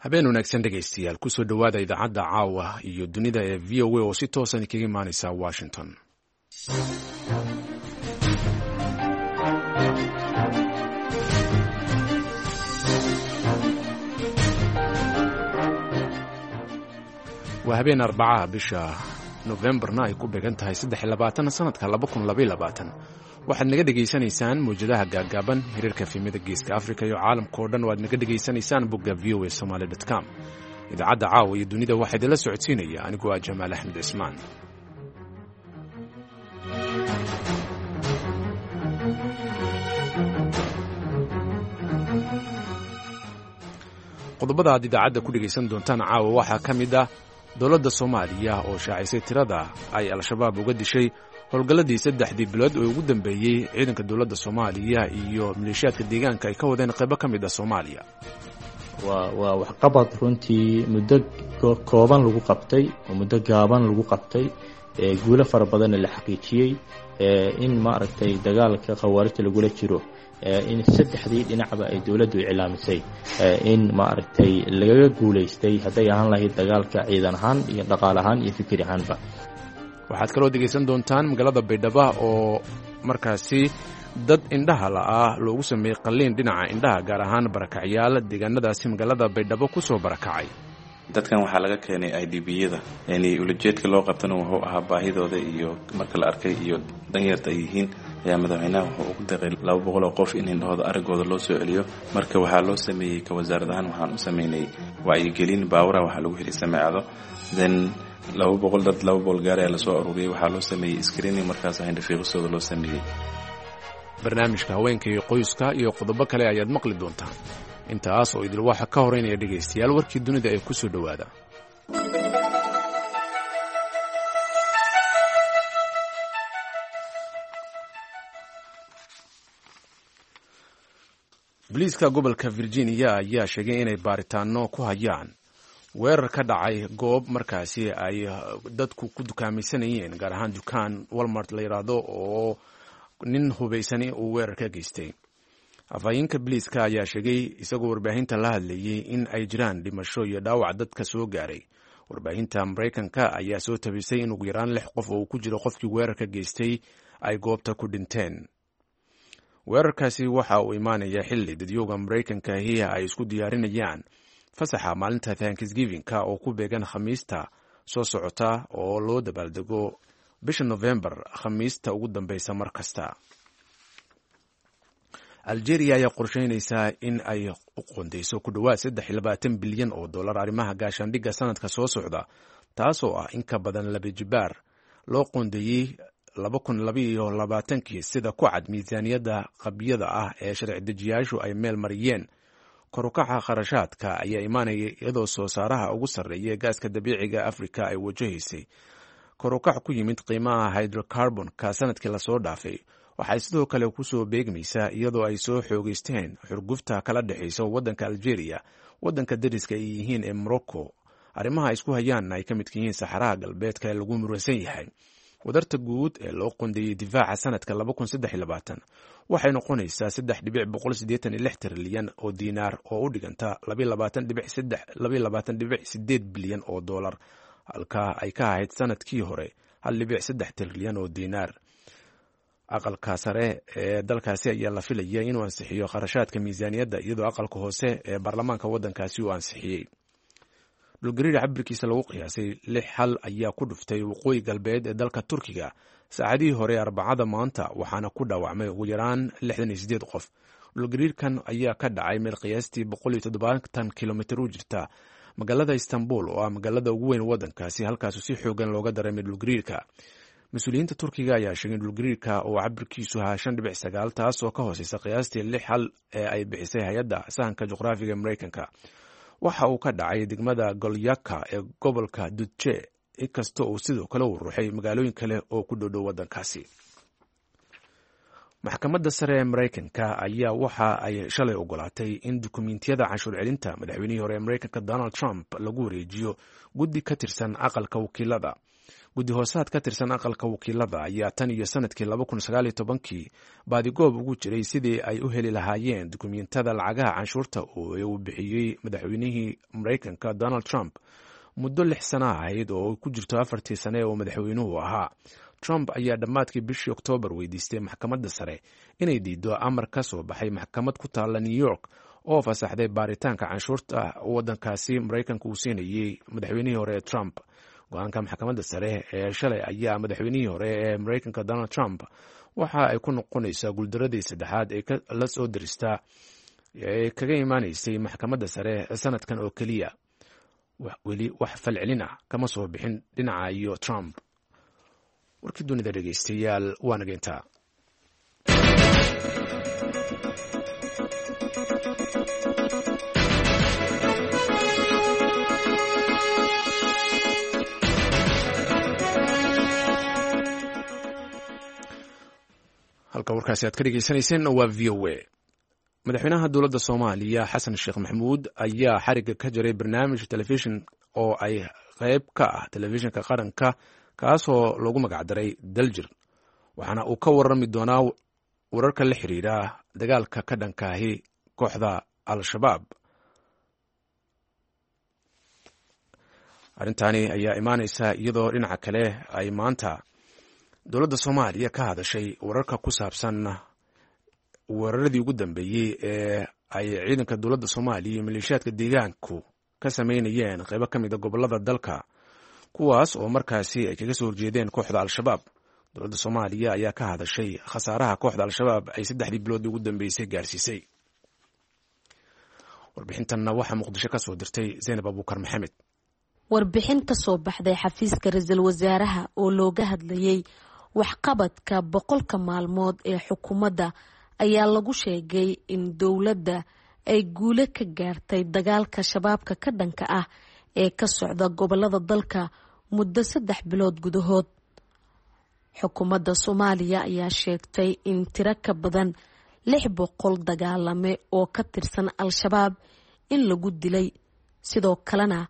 habeen wanaagsan dhegaystayaal kusoo dhowaada idaacadda caawa iyo dunida ee v o a oo si toosan kaga imaanaysa washington. waa habeen arbacaha bisha nofembarna ay ku beegan tahay sanadka waxaad naga dhegaysanaysaan mawjadaha gaagaaban hirarka fiimada geeska afrika iyo caalamka oo dhan waad naga dhegaysanaysaan bogga v o a somaly com. idaacadda caawa iyo dunida waxaa idinla socodsiinaya anigoo ah jamaal axmed cismaan. qodobada aad idaacadda ku dhegaysan doontaan caawa waxaa ka mid ah dowladda soomaaliya oo shaacisay tirada ay al-shabaab uga dishay howlgalladii 3 bilood oo ugu dambeeyey ciidanka dowladda soomaaliya iyo maleeshiyaadka deegaanka ay ka wadeen qaybo ka mid ah soomaaliya. waa waxqabad runtii muddo kooban lagu qabtay oo muddo gaaban lagu qabtay guulo fara badanna la xaqiijiyey in maaragtay dagaalka khawaarijta lagula jiro in saddexdii dhinacba ay dowladdu iclaamisay in maaragtay lagaga guulaystay hadday ahaan lahayd dagaalka ciidan ahaan iyo dhaqaale ahaan iyo fikir ahaanba. waxaad kaloo dhegaysan doontaan magaalada baydhabo oo markaasi dad indhaha la'ah loogu sameeyey qalliin dhinaca indhaha gaar ahaan barakacyaal deegaanadaasi magaalada baydhabo ku soo barakacay. dadkan waxaa laga keenay IDB-yada ulajeedka loo qabtana wuxuu ahaa baahidooda iyo marka la arkay iyo danyarta ay yihiin ayaa madaxweynaha wuxuu ugu deeqay 200 oo qof in indhahooda aragooda loo soo celiyo. marka waxaa loo sameeyey ka wasaarad ahaan waxaan u sameynay wacyigelin baawara waxaa lagu helay sameecado then 200 dad 200 gaar ayaa lasoo ururiyey waxaa loo sameeyey screening markaas indhafiiqisooda loo sameeyey. barnaamijka haweenka iyo qoyska iyo qodobo kale ayaad maqli doontaan. intaas oo idil waxa ka horeynaya dhegaystayaal warkii dunida ee ku soo dhowaada. booliiska gobolka Virginia ayaa sheegay inay baaritaano ku hayaan weerar ka dhacay goob markaasi ay dadku ku dukaamaysanayeen gaar ahaan dukaan Walmart la yiraahdo oo nin hubaysani uu weerar ka geystay. afhayeenka booliiska ayaa sheegay isagoo warbaahinta la hadlayay in ay jiraan dhimasho iyo dhaawac dadka soo gaaray. warbaahinta Mareykanka ayaa soo tabisay in ugu yaraan 6 qof oo uu ku jiro qofkii weerarka geystay ay goobta ku dhinteen. weerarkaasi waxa uu imaanaya xilli dadyooga Mareykanka ay isku diyaarinayaan fasaxa maalinta Thanksgiving-ka oo ku beegan Khamiista soo socota oo loo dabaaldego bisha November Khamiista ugu dambeysa mar kasta. Algeria ayaa qorsheynaysa in ay u qoondeyso ku dhawaad 320 bilyan oo dollar arrimaha gaashaandhigga sanadka soo socda, taasoo ah in ka badan 2 jibaar loo qoondeeyey 2022 sida ku cad miisaaniyadda qabyada ah ee sharci dejiyaashu ay meel mariyeen. kor u kaca kharashaadka ayaa imaanaya iyadoo soo saaraha ugu sarreeya gaaska dabiiciga Afrika ay wajahaysay kor u kac ku yimid qiimaha hydrocarbon-ka sanadkii la soo dhaafay. waxay sidoo kale ku soo beegmaysaa iyadoo ay soo xoogeysteen xurgufta kala dhexaysa waddanka Algeria, waddanka dariska ay yihiin ee Morocco. arrimaha isku hayaan ay ka mid yihiin saxaraha galbeedka ee lagu muransan yahay. wadarta guud ee loo qoondeeyey difaaca sanadka 2023 waxay noqonaysaa 3.186 trilyan oo diinaar oo u dhiganta 22.8 bilyan oo dollar halka ay ka ahayd sanadkii hore 1.3 trilyan oo diinaar. aqalka sare ee dalkaasi ayaa la filaya inuu ansixiyo kharashaadka miisaaniyadda iyadoo aqalka hoose ee baarlamaanka waddankaasi uu ansixiyey. dhulgariir cabirkiisa lagu qiyaasay 6 xal ayaa ku dhuftay waqooyi galbeed ee dalka Turkiga saacadihii hore Arbacada maanta waxaana ku dhaawacmay ugu yaraan 68 qof. dhulgariirkan ayaa ka dhacay meel qiyaastii 170 kilomitir u jirta magaalada Istanbul oo ah magaalada ugu weyn waddankaasi halkaas si xoogan looga dareemay dhulgariirka. mas-uuliyiinta Turkiga ayaa sheegay dhulgariirka oo cabirkiisu ahaa 5.9 taasoo ka hooseysa qiyaastii 6 xal ee ay bixisay hay'adda sahanka juqraafiga Mareykanka. waxa uu ka dhacay degmada Golyaka ee gobolka Dutche inkastoo uu sidoo kale u ruuxay magaalooyin kale oo ku dhow waddankaasi. maxkamadda sare ee Mareykanka ayaa waxa ay shalay ogolaatay in dukumiintiyada canshuur celinta madaxweynihii hore ee Mareykanka Donald Trump lagu wareejiyo guddi ka tirsan aqalka wakiilada. guddi hoosaad ka tirsan aqalka wakiilada ayaa tan iyo sanadkii 2019 baadigoob ugu jiray sidii ay u heli lahaayeen dukumiintada lacagaha canshuurta uu bixiyey madaxweynihii Mareykanka Donald Trump muddo 6 sano ahayd oo ku jirto 4 sane oo madaxweynuhu ahaa. Trump ayaa dhammaadkii bishii Oktoobar weydiistay maxkamadda sare inay diido amar ka soo baxay maxkamad ku taalla New York oo fasaxday baaritaanka canshuurta waddankaasi Mareykanka uu siinayey madaxweynihii hore ee Trump. go-aanka maxkamadda sare ee shalay ayaa madaxweynihii hore ee Mareykanka Donald Trump waxa ay ku noqonaysaa guuldaradii saddexaad ee la soo dirista ee kaga imaanaysay maxkamadda sare sanadkan oo keliya. weli wax falcelin ah kama soo bixin dhinaca iyo Trump. warkii dunida dhegeystayaal waa nageyntaa. halka warkaasi aad ka dhegeysanayseen waa VOA. madaxweynaha dowladda Soomaaliya Xasan Sheekh Maxamuud ayaa xariga ka jaray barnaamij telefishin oo ay qayb ka ah telefishinka qaranka kaasoo loogu magac daray Daljir, waxaana uu ka warrami doonaa wararka la xiriira dagaalka ka dhankaahi kooxda Al-Shabaab. arrintani ayaa imaanaysa iyadoo dhinaca kale ay maanta dowladda Soomaaliya ka hadashay wararka ku saabsan weeraradii ugu dambeeyey ee ay ciidanka dowladda Soomaaliya iyo maleeshiyaadka deegaanku ka sameynayeen qaybo ka mid ah gobollada dalka, kuwaas oo markaasi ay kaga soo horjeedeen kooxda Al-Shabaab. dowladda Soomaaliya ayaa ka hadashay khasaaraha kooxda Al-Shabaab ay 3 bilood ugu dambeysay gaarsiisay. warbixintanna waxaa Muqdisho ka soo dirtay Zainab Abuukar Maxamed. warbixin ka soo baxday xafiiska ra'iisul wasaaraha oo looga hadlayay waxqabadka 100 maalmood ee xukuumadda ayaa lagu sheegay in dowladda ay guulo ka gaartay dagaalka shabaabka ka dhanka ah ee ka socda gobollada dalka muddo 3 bilood gudahood. xukuumadda Soomaaliya ayaa sheegtay in tiro ka badan 600 dagaalame oo ka tirsan Al-Shabaab in lagu dilay, sidoo kalena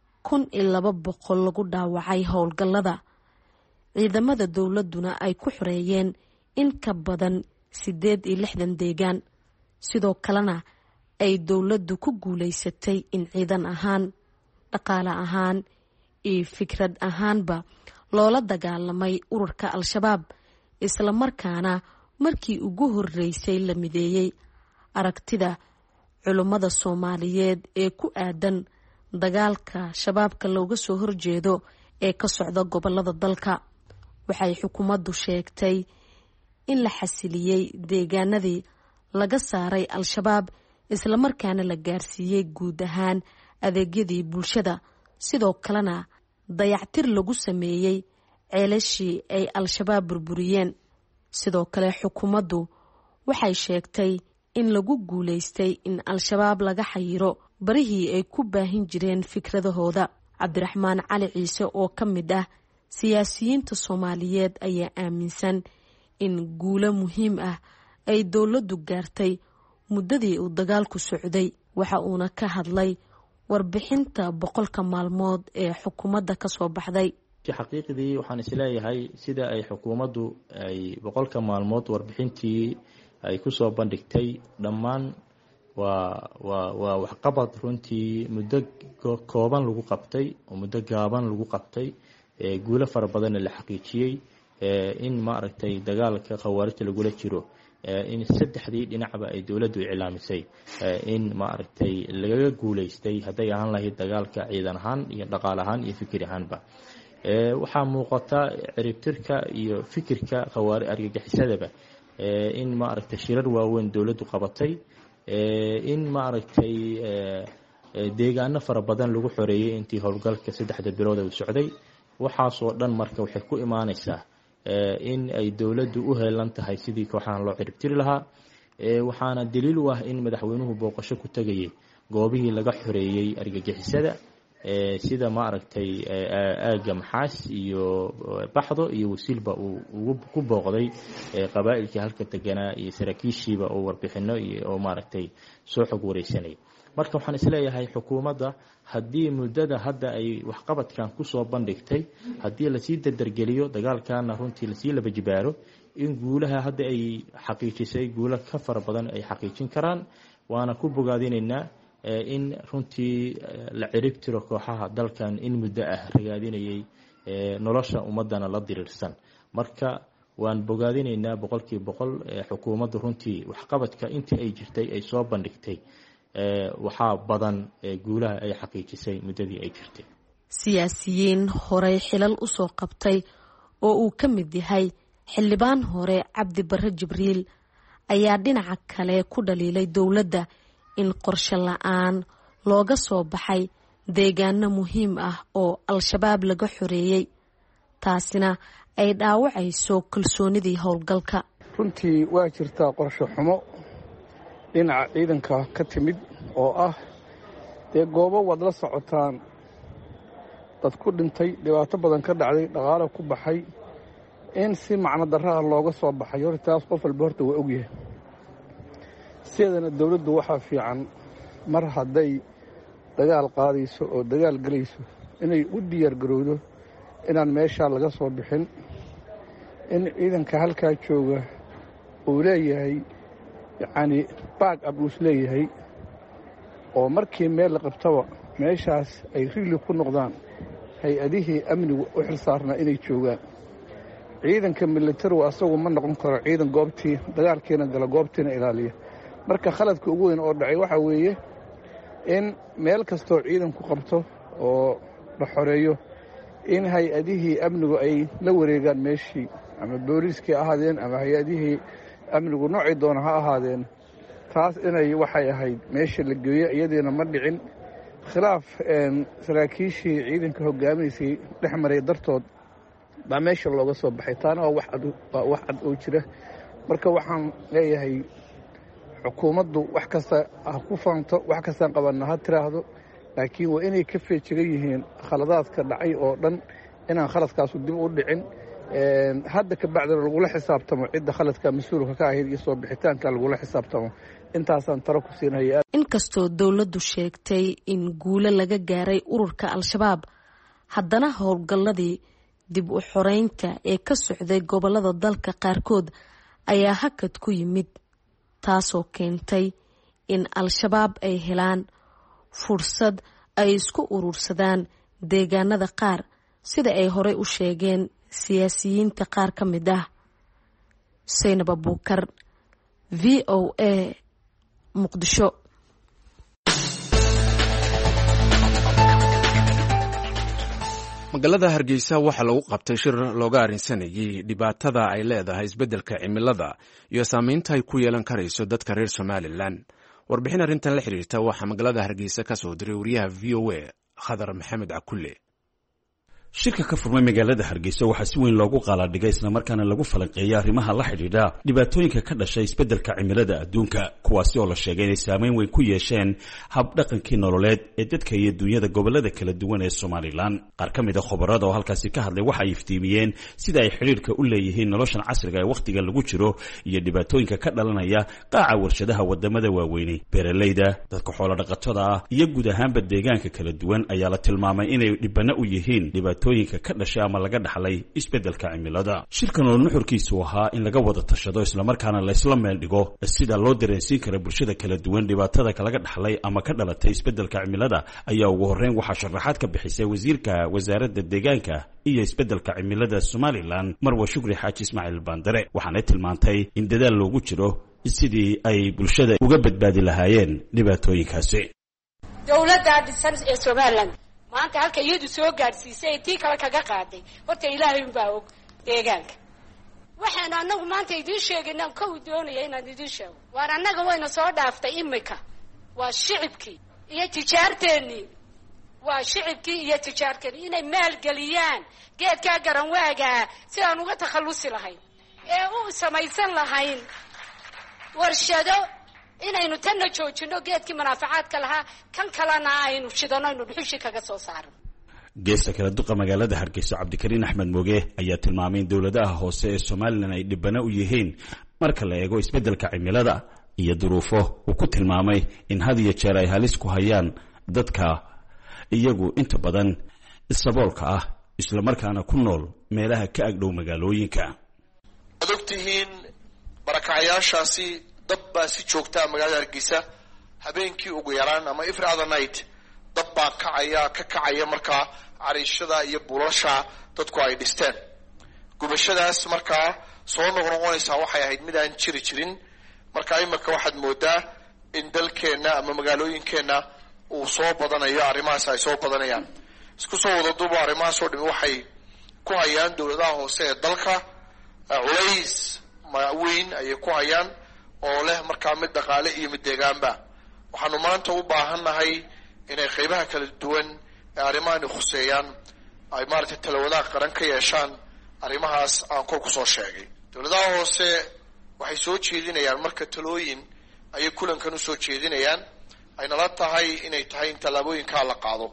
1200 lagu dhaawacay howlgallada. ciidamada dowladuna ay ku xoreeyeen in ka badan 68 deegaan, sidoo kalena ay dowladdu ku guuleysatay in ciidan ahaan, dhaqaale ahaan iyo fikrad ahaanba loola dagaalamay ururka Al-Shabaab, isla markaana markii ugu horeysay la mideeyay aragtida culimada Soomaaliyeed ee ku aadan dagaalka shabaabka looga soo horjeedo ee ka socda gobollada dalka. waxay xukuumaddu sheegtay in la xasiliyay deegaanadii laga saaray Al-Shabaab, isla markaana la gaarsiiyay guud ahaan adeegyadii bulshada, sidoo kalena dayactir lagu sameeyay ceelashii ay Al-Shabaab burburiyeen. sidoo kale xukuumaddu waxay sheegtay in lagu guuleystay in Al-Shabaab laga xayiro barihii ay ku baahin jireen fikradahooda. Cabdiraxmaan Cali Ciise oo ka mid ah siyaasiyiinta Soomaaliyeed ayaa aaminsan in guulo muhiim ah ay dowladdu gaartay muddadii uu dagaalku socday. waxa uuna ka hadlay warbixinta 100 maalmood ee xukuumadda ka soo baxday. xaqiiqdii waxaan isleeyahay sida ay xukuumaddu ay 100 maalmood warbixintii ay ku soo bandhigtay dhammaan waa waxqabad runtii muddo kooban lagu qabtay oo muddo gaaban lagu qabtay, guulo fara badan la xaqiijiyay, in maaragtay dagaalka khawaarijta lagula jiro in 3 dhinacba ay dowladdu iclaamisay in maaragtay laga guuleystay haday ahaan lahayd dagaalka ciidan ahaan iyo dhaqaale ahaan iyo fikir ahaanba. waxaa muuqata ciribtirka iyo fikirka khawaari argagixisadaba in maaragtay shirar waaweyn dowladdu qabatay, in maaragtay deegaano fara badan lagu xoreeyay intii howlgalka 3 bilood uu socday. waxaasoo dhan marka waxay ku imaanaysaa in ay dowladdu u heelan tahay sidii kooxahan loo ciribtiri lahaa. waxaana daliil u ah in madaxweynuhu booqasho ku tagayay goobihii laga xoreeyay argagixisada sida maaragtay aaga Maxaas iyo Baxdo iyo Wasiilba uu ku booqday qabaa'ilkii halka deganaa iyo saraakiishiiba oo warbixino iyo maaragtay soo xog wareysanay. marka waxaan isleeyahay xukuumadda haddii muddada hadda ay waxqabadkan kusoo bandhigtay haddii lasii dardargeliyo dagaalkana runtii lasii laba jibaaro in guulaha hadda ay xaqiijisay guulo ka fara badan ay xaqiijin karaan waana ku bogaadinaynaa in runtii la cirib tiro kooxaha dalkan in muddo ah ragaadinayay nolosha ummadana la diriirsan marka waan bogaadinaynaa 100% xukuumadda runtii waxqabadka intii ay jirtay ay soo bandhigtay waxaa badan guulaha ay xaqiijisay muddadii ay jirtay siyaasiyiin horey xilal u soo qabtay oo uu ka mid yahay xildhibaan hore Cabdi Barre Jibriil ayaa dhinaca kale ku dhaliilay dowladda in qorshe la'aan looga soo baxay deegaano muhiim ah oo al-shabaab laga xoreeyay taasina ay dhaawacayso kalsoonidii howlgalka runtii waa jirtaa qorshe xumo dhinaca ciidanka ka timid oo ah dee goobo wad la socotaan dad ku dhintay dhibaato badan ka dhacday dhaqaale ku baxay in si macno darraha looga soo baxay horta taas qof walba horta waa ogyahay sideedana dowladdu waxaa fiican mar hadday dagaal qaadayso oo dagaal gelayso inay u diyaar garowdo inaan meeshaa laga soo bixin in ciidanka halkaa jooga uu leeyahay yacni baag ab uus leeyahay oo markii meel la qabtaba meeshaas ay rigli ku noqdaan hay-adihii amnigu u xilsaarnaa inay joogaan ciidanka militarigu asagu ma noqon karo ciidan goobtii dagaalkiina gala goobtiina ilaaliya marka khaladka ugu weyn oo dhacay waxaa weeye in meel kastoo ciidanku qabto oo la xoreeyo in hay-adihii amnigu ay la wareegaan meeshii ama booliiskii ahaadeen ama hay-adihii amnigu noocii doona ha ahaadeen taas inay waxay ahayd meesha la geeyo iyadiina ma dhicin khilaaf saraakiishii ciidanka hogaaminaysay dhex maray dartood baa meesha looga soo baxay taana waa wax cad oo jira marka waxaan leeyahay xukuumaddu wax kasta ha ku faanto wax kastaan qabanna ha tiraahdo laakiin waa inay ka feejigan yihiin khaladaadka dhacay oo dhan inaan khaladkaasu dib u dhicin hadda ka bacdina lagula xisaabtamo cidda khaladka mas-uulka ka ahayd iyo soo bixitaanka lagula xisaabtamo intaasaan taro ku siinaya inkastoo dowladdu sheegtay in guulo laga gaaray ururka al-shabaab haddana howlgalladii dib u xoreynta ee ka socday gobollada dalka qaarkood ayaa hakad ku yimid taasoo keentay in al-shabaab ay helaan fursad ay isku urursadaan deegaanada qaar sida ay horey u sheegeen siyaasiyiinta qaar ka mid ah Saynab Abuukar VOA Muqdisho. magaalada Hargeysa waxaa lagu qabtay shir looga arinsanayay dhibaatada ay leedahay isbeddelka cimilada iyo saameynta ay ku yeelan karayso dadka reer Somaliland. warbixin arrintan la xiriirta waxaa magaalada Hargeysa ka soo diray wariyaha VOA Khadar Maxamed Cakulle. shirka ka furmay magaalada Hargeysa waxaa si weyn loogu qaaladhigay isla markaana lagu falanqeeyay arrimaha la xidhiidha dhibaatooyinka ka dhashay isbeddelka cimilada adduunka kuwaasi oo la sheegay inay saameyn weyn ku yeesheen hab dhaqankii nololeed ee dadka iyo dunyada gobolada kala duwan ee Somaliland. qaar ka mid ah khubarada oo halkaasi ka hadlay waxa ay iftiimiyeen sida ay xiriirka u leeyihiin noloshan casriga ee waqtiga lagu jiro iyo dhibaatooyinka ka dhalanaya qaaca warshadaha wadamada waaweyn. beeraleyda, dadka xoolo dhaqatada ah iyo guud ahaanba deegaanka kala duwan ayaa la tilmaamay inay dhibana u yihiin dhibaatooyinka ka dhashay ama laga dhaxlay isbeddelka cimilada. shirkan oo nuxurkiisu ahaa in laga wada tashado isla markaana la isla meel dhigo sida loo dareensiin karo bulshada kala duwan dhibaatada laga dhaxlay ama ka dhalatay isbeddelka cimilada ayaa ugu horreyn waxaa sharaxaad ka bixisay wasiirka wasaaradda deegaanka iyo isbeddelka cimilada Somaliland Marwa Shukri Xaaji Ismaaciil Bandare waxaana tilmaantay in dadaal loogu jiro sidii ay bulshada uga badbaadi lahaayeen dhibaatooyinkaasi. dowladda dhisan ee Somaliland maanta halka iyadu soo gaarsiisay tii kale kaga qaaday horta ilaahay baa og deegaanka waxaan anagu maanta idin sheegnaa ka u doonaya inaan idin sheego waar anaga wayna soo dhaaftay imika waa shicibkii iyo tijaarteennii waa shicibkii iyo tijaarteennii inay maal geliyaan geedka garan waaga si aan uga takhalusi lahayn ee u samaysan lahayn warshado inaynu tanna joojino geedkii manaafacaadka lahaa kan kalena aynu shidano aynu dhuxushi kaga soo saarno. geesta kala duqa magaalada Hargeysa Cabdikariin Axmed Mooge ayaa tilmaamay in dowladaha hoose ee Somaliland ay dhibana u yihiin marka la eego isbeddelka cimilada iyo duruufo uu ku tilmaamay in had iyo jeer ay halis ku hayaan dadka iyagu inta badan saboolka ah islamarkaana ku nool meelaha ka agdhow magaalooyinka. ad ogtihiin barakacayaashaasi dab baa si joogtaa magaalada Hargeysa habeenkii ugu yaraan ama every other night dab baa ka kacaya markaa cariishada iyo buulasha dadku ay dhisteen. gubashadaas markaa soo noqonaysa waxay ahayd mid aan jirin markaa imika waxaad moodaa in dalkeena ama magaalooyinkeena uu soo badanayo arrimahaas ay soo badanayaan. isku soo wada duubo arrimahaas oo dhimi waxay ku hayaan dawladaha hoose ee dalka culays weyn ayay ku hayaan oo leh markaa mid dhaqaale iyo mid deegaanba. waxaanu maanta u baahannahay inay qaybaha kala duwan ee arrimahan khuseeyaan ay maaragtay talawadaha qaran ka yeeshaan arrimahaas aan kor ku soo sheegay. dawladaha hoose waxay soo jeedinayaan marka talooyin ayay kulankan u soo jeedinayaan ayna la tahay inay tahay in tallaabooyinkaa la qaado.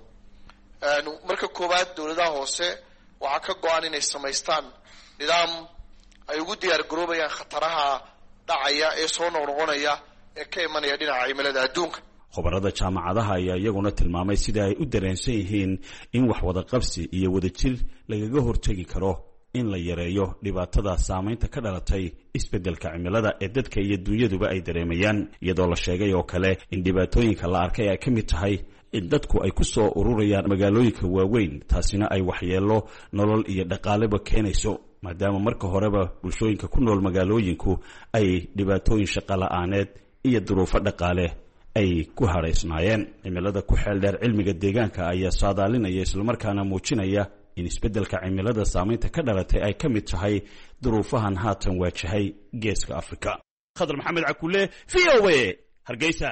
marka koowaad dawladaha hoose waxaa ka go-an inay samaystaan nidaam ay ugu diyaar garoobayaan khataraha dhacaya ee soo noqnoqonaya ee ka imanaya dhinaca cimilada adduunka. khubarada jaamacadaha ayaa iyaguna tilmaamay sida ay u dareensan yihiin in wax wada qabsi iyo wadajir lagaga hortegi karo in la yareeyo dhibaatada saamaynta ka dhalatay isbeddelka cimilada ee dadka iyo dunyaduba ay dareemayaan, iyadoo la sheegay oo kale in dhibaatooyinka la arkay ay ka mid tahay in dadku ay ku soo ururayaan magaalooyinka waaweyn, taasina ay waxyeello nolol iyo dhaqaaleba keenayso maadaama marka horeba bulshooyinka ku nool magaalooyinku ay dhibaatooyin shaqo la'aaneed iyo duruufo dhaqaale ay ku haraysnaayeen. cimilada ku xeel dheer cilmiga deegaanka ayaa saadaalinaya islamarkaana muujinaya in isbeddelka cimilada saamaynta ka dhalatay ay ka mid tahay duruufahan haatan waajahay geeska Afrika. Khadar Maxamed Cakulle, VOA, Hargeysa.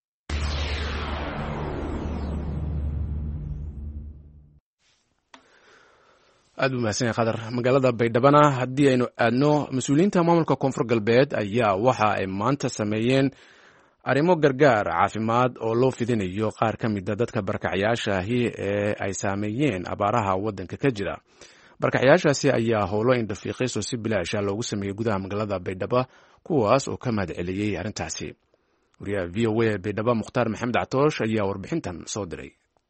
aad u mahadsan yahay Khadar. magaalada Baydhabo haddii aynu aadno, mas-uuliyiinta maamulka koonfur galbeed ayaa waxa ay maanta sameeyeen arrimo gargaar caafimaad oo loo fidinayo qaar ka mida dadka barakacayaasha ahi ee ay saameeyeen abaaraha waddanka ka jira. barakacayaashaasi ayaa howlo indhafiiqis oo si bilaasha loogu sameeyey gudaha magaalada Baydhabo, kuwaas oo ka mahad celiyey arrintaasi. wariyaha VOA Baydhabo Mukhtaar Maxamed Catoosh ayaa warbixintan soo diray.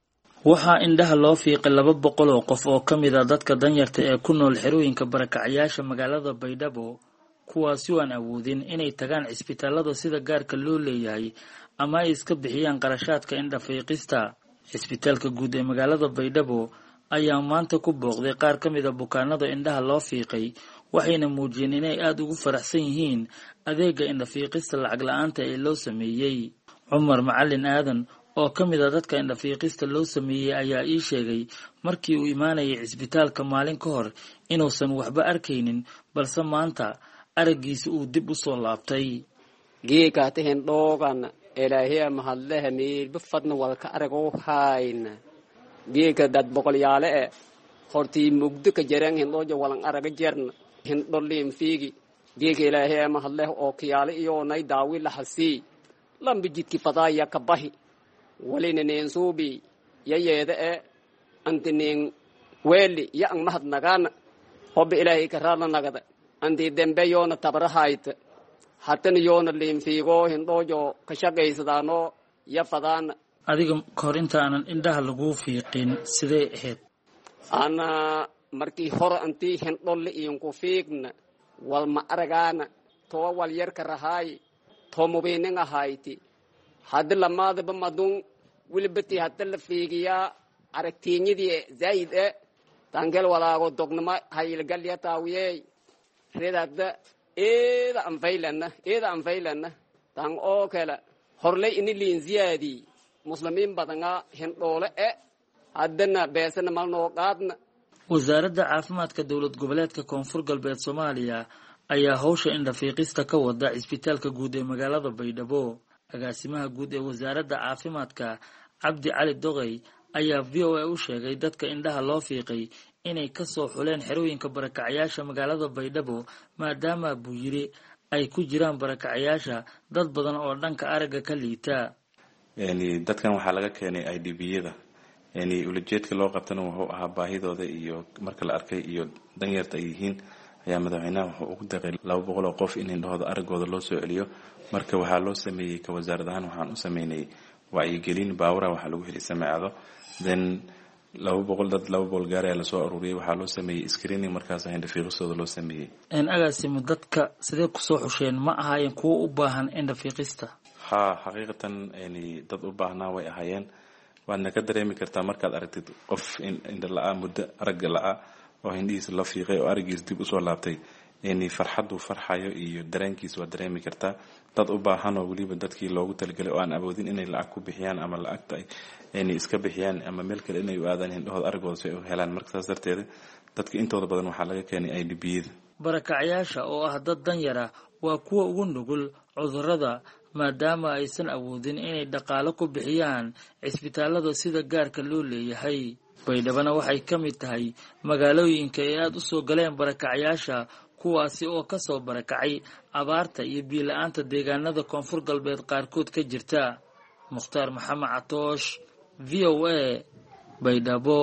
waxaa indhaha loo fiiqay 200 oo qof oo ka mid ah dadka danyarta ee ku nool xerooyinka barakacayaasha magaalada Baydhabo, kuwaasi oo aan awoodin inay tagaan cisbitaalada sida gaarka loo leeyahay ama ay iska bixiyaan qarashaadka indhafiiqista. cisbitaalka guud ee magaalada Baydhabo ayaa maanta ku booqday qaar ka mid ah bukaanada indhaha loo fiiqay, waxayna muujiyeen inay aad ugu faraxsan yihiin adeega indhafiiqista lacag la'aanta ee loo sameeyey. Cumar Macalin Aadan oo ka mid ah dadka indhafiiqista loo sameeyey ayaa ii sheegay markii uu imaanayay cisbitaalka maalin ka hor inuusan waxba arkaynin, balse maanta araggiisa uu dib u soo laabtay. geekaatehen dhoogan ilaahiya mahadlehe miirba fadna walka aragoo hayna geeka dad boqolyaale e hortii mugdo ka jareen hindhooja walan araga jerna hindholiin fiigi geeka ilaahiya mahadleh oo kiyaale iyoonay daawi lahasii lamba jidki fadaaya ka bahi walina neen suubi yayeeda e anti neen weeli ya ang mahad nagaana hobba ilaahay ka raadla nagada anti dembe yoona tabrahayta hatan yoona liinfiigo hindhoojo ka shaqaysadaano ya fadaana. adiga kahor inta aanan indhaha lagu fiiqin sidee ahayd? ana markii hore antii hindholle iinku fiigna wal ma aragaana too wal yarka rahaay too mubiinin ahayti haddi lamaadaba madun wilibati hadda la fiigiyaa aragtiinyadii zaayid e tangel walaago dognama hayilgalya taawiyey redadda eeda anfaylana tang oo kale horley ini liin ziyaadii muslimiin badanga hindhoole e haddana beesana malnoo qaadna. wasaaradda caafimaadka dowlad goboleedka koonfur galbeed Soomaaliya ayaa hawsha indhafiiqista ka wada cisbitaalka guud ee magaalada Baydhabo. agaasimaha guud ee wasaaradda caafimaadka Cabdi Cali Doqay ayaa VOA u sheegay dadka indhaha loo fiiqay inay ka soo xuleen xerooyinka barakacayaasha magaalada Baydhabo maadaama buu yiri ay ku jiraan barakacayaasha dad badan oo dhanka aragga ka liita. dadkan waxaa laga keenay IDB-yada ulajeedka loo qabtana wuxuu ahaa baahidooda iyo marka la arkay iyo danyarta ay yihiin ayaa madaxweynaha wuxuu ugu deeqay 200 oo qof in indhahooda aragooda loo soo celiyo marka waxaa loo sameeyey ka wasaarad ahaan waxaan u sameynay wacyigelin baawara waxaa lagu helay sameecado then 200 gaar ayaa lasoo ururiyey waxaa loo sameeyey screening markaas indhafiiqistooda loo sameeyey agaasimo dadka sidee kusoo xusheen ma ahaayeen kuwo u baahan indhafiiqista xaqiiqatan dad u baahnaa way ahaayeen waadna ka dareemi kartaa markaad aragtid qof indha la-a muddo aragga la-a oo indhihiisa la fiiqay oo araggiisa dib usoo laabtay farxaddu farxayo iyo dareenkiisa waa dareemi kartaa dad u baahan oo weliba dadkii loogu talagalay oo aan awoodin inay lacag ku bixiyaan ama lacagta ay iska bixiyaan ama meel kale inay u aadaan indhahooda aragooda si ay u helaan marka saas darteeda dadka intooda badan waxaa laga keenay IDB-yada barakacyaasha oo ah dad danyara waa kuwa ugu nugul cudurrada maadaama aysan awoodin inay dhaqaalo ku bixiyaan cisbitaalada sida gaarka loo leeyahay baydhabana waxay ka mid tahay magaalooyinka ay aad u soo galeen barakacyaasha kuwaasi oo ka soo barakacay abaarta iyo biyo-la-aanta deegaanada koonfur galbeed qaarkood ka jirta mukhtaar maxamed catoosh VOA Baydhabo.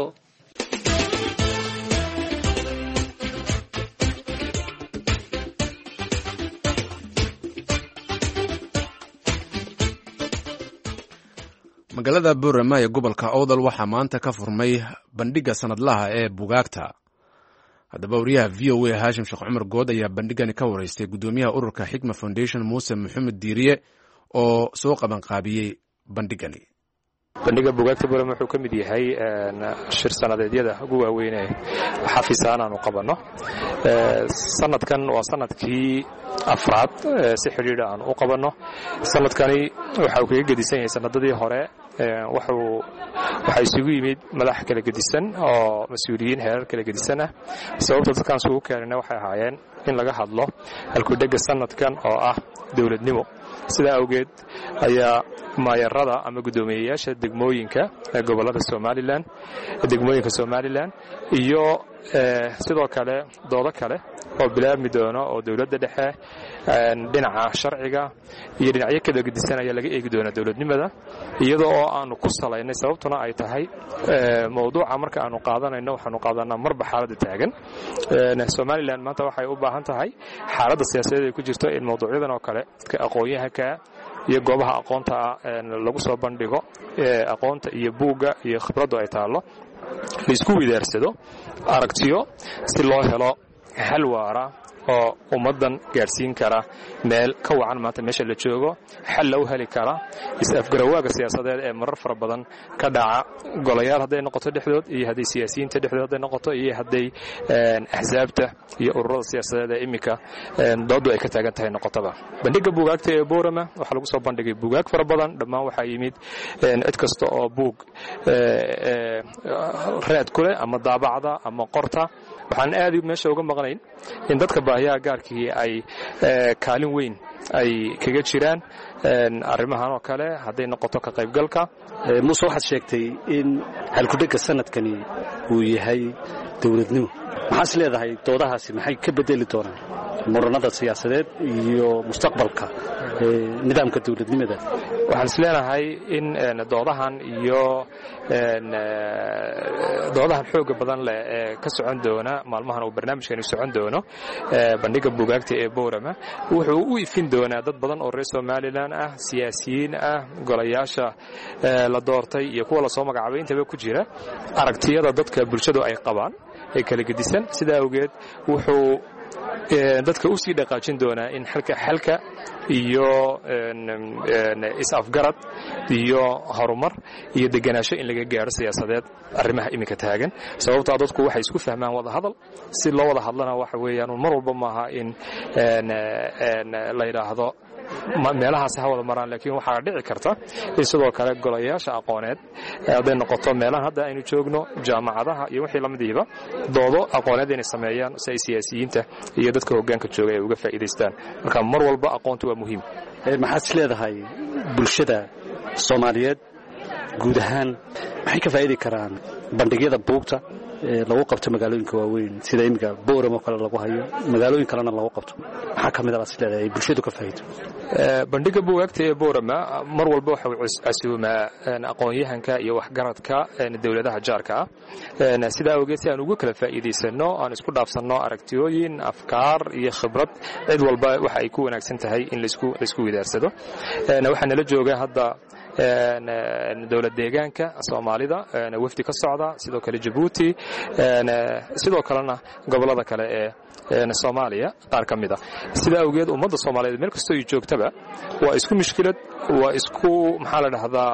magaalada Boorama ee gobolka Awdal waxaa maanta ka furmay bandhiga sanadlaha ee bugaagta. haddaba wariyaha VOA Hashim Sheekh Cumar Good ayaa bandhigani ka wareystay gudoomiyaha ururka Xikma Foundation Muuse Maxamed Diiriye oo soo qaban qaabiyey bandhigani. bandhiga bugaagta Boorama wuxuu ka mid yahay shir sanadeedyada ugu waaweyn ee xafiisaan aanu qabanno. sanadkan waa sanadkii afraad si xiriir aan u qabanno. sanadkani waxa uu kaga gedisan yahay sanadadii hore. waxaa isugu yimid madax kala gedisan oo mas-uuliyiin heerar kala gedisan ah. sababta dadkaan isugu keenayna waxay ahaayeen in laga hadlo halkudhega sanadkan oo ah dowladnimo. sidaa awgeed ayaa maayarada ama guddoomiyeyaasha degmooyinka gobolada Somaliland degmooyinka Somaliland iyo sidoo kale doodo kale oo bilaabmi doono oo dawladda dhexe dhinaca sharciga iyo dhinacyo kala gedisan ayaa laga eegi doonaa dawladnimada iyadoo oo aanu ku salaynay sababtuna ay tahay mowduuca marka aanu qaadanayno waxaanu qaadanaa marba xaaladda taagan. Somaliland maanta waxay u baahan tahay xaaladda siyaasadeed ay ku jirto in mowduucyadan oo kale ka aqoon-yahanka iyo goobaha aqoonta lagu soo bandhigo aqoonta iyo buugga iyo khibraddu ay taallo la isku widaarsado aragtiyo si loo helo hal waara oo ummadan gaarsiin kara meel ka wacan maanta meesha la joogo xal loo heli kara is-afgarawaaga siyaasadeed ee marar fara badan ka dhaca golayaal hadday noqoto dhexdood iyo hadday siyaasiyiinta dhexdood hadday noqoto iyo hadday axsaabta iyo ururada siyaasadeed ee imika doodu ay ka taagan tahay noqotaba. bandhiga buugaagta ee Boorama waxaa lagu soo bandhigay buugaag fara badan dhammaan waxaa yimid cid kasta oo buug raad ku leh ama daabacda ama qorta. waxaan aad meesha uga maqnayn in dadka baahiyaha gaarkii ay kaalin weyn ay kaga jiraan arrimahan oo kale hadday noqoto ka qaybgalka. Muuse waxaad sheegtay in halkudhega sanadkani uu yahay dawladnimo. maxaad leedahay doodahaasi maxay ka bedeli doonaan muranada siyaasadeed iyo mustaqbalka nidaamka dawladnimada? waxaan isleenahay in doodahan iyo doodahan xooga badan leh ee ka socon doona maalmahan uu barnaamijkani socon doono bandhiga buugaagta ee Boorama wuxuu u ifin doonaa dad badan oo reer Somaliland ah, siyaasiyiin ah, golayaasha la doortay iyo kuwa la soo magacaabay intaba ku jira aragtiyada dadka bulshadu ay qabaan ee kala gedisan. sidaa awgeed wuxuu dadka u sii dhaqaajin doonaa in xalka iyo is-afgarad iyo horumar iyo deganaansho in laga gaaro siyaasadeed arrimaha iminka taagan. sababtoo dadku waxay isku fahmaan wada hadal. si loo wada hadlana waxa weeyaan mar walba maaha in la yidhaahdo meelahaas ha wada maraan, laakiin waxaa dhici karta in sidoo kale golayaasha aqooneed hadday noqoto meelahan hadda aynu joogno jaamacadaha iyo wixii lamidiiba doodo aqooneed inay sameeyaan si ay siyaasiyiinta iyo dadka hoggaanka jooga ay uga faa'iidaystaan. marka mar walba aqoontu waa muhiim. maxaad is leedahay bulshada Soomaaliyeed guud ahaan maxay ka faa'iidi karaan bandhigyada buugta lagu qabto magaalooyinka waaweyn sida imika Boorama kale lagu hayo magaalooyin kalena lagu qabto maxaa kamid ah sidaa bulshadu ka faa'iido bandhiga buugaagta ee Boorama mar walba waxa uu casuumaa aqoon-yahanka iyo waxgaradka dawladaha jaarka ah sida awgeed si aan ugu kala faa'iideysano aan isku dhaafsano aragtiyooyin afkaar iyo khibrad cid walba waxa ay ku wanaagsan tahay in la isku widaarsado waxaan la joogaa hadda dawlad deegaanka Soomaalida wafdi ka socda sidoo kale Djibouti sidoo kalena gobolada kale ee Soomaaliya qaar kamid ah sida awgeed ummadda Soomaaliyeed meel kasta ay joogtaba waa isku mushkilad waa isku maxaa la dhahdaa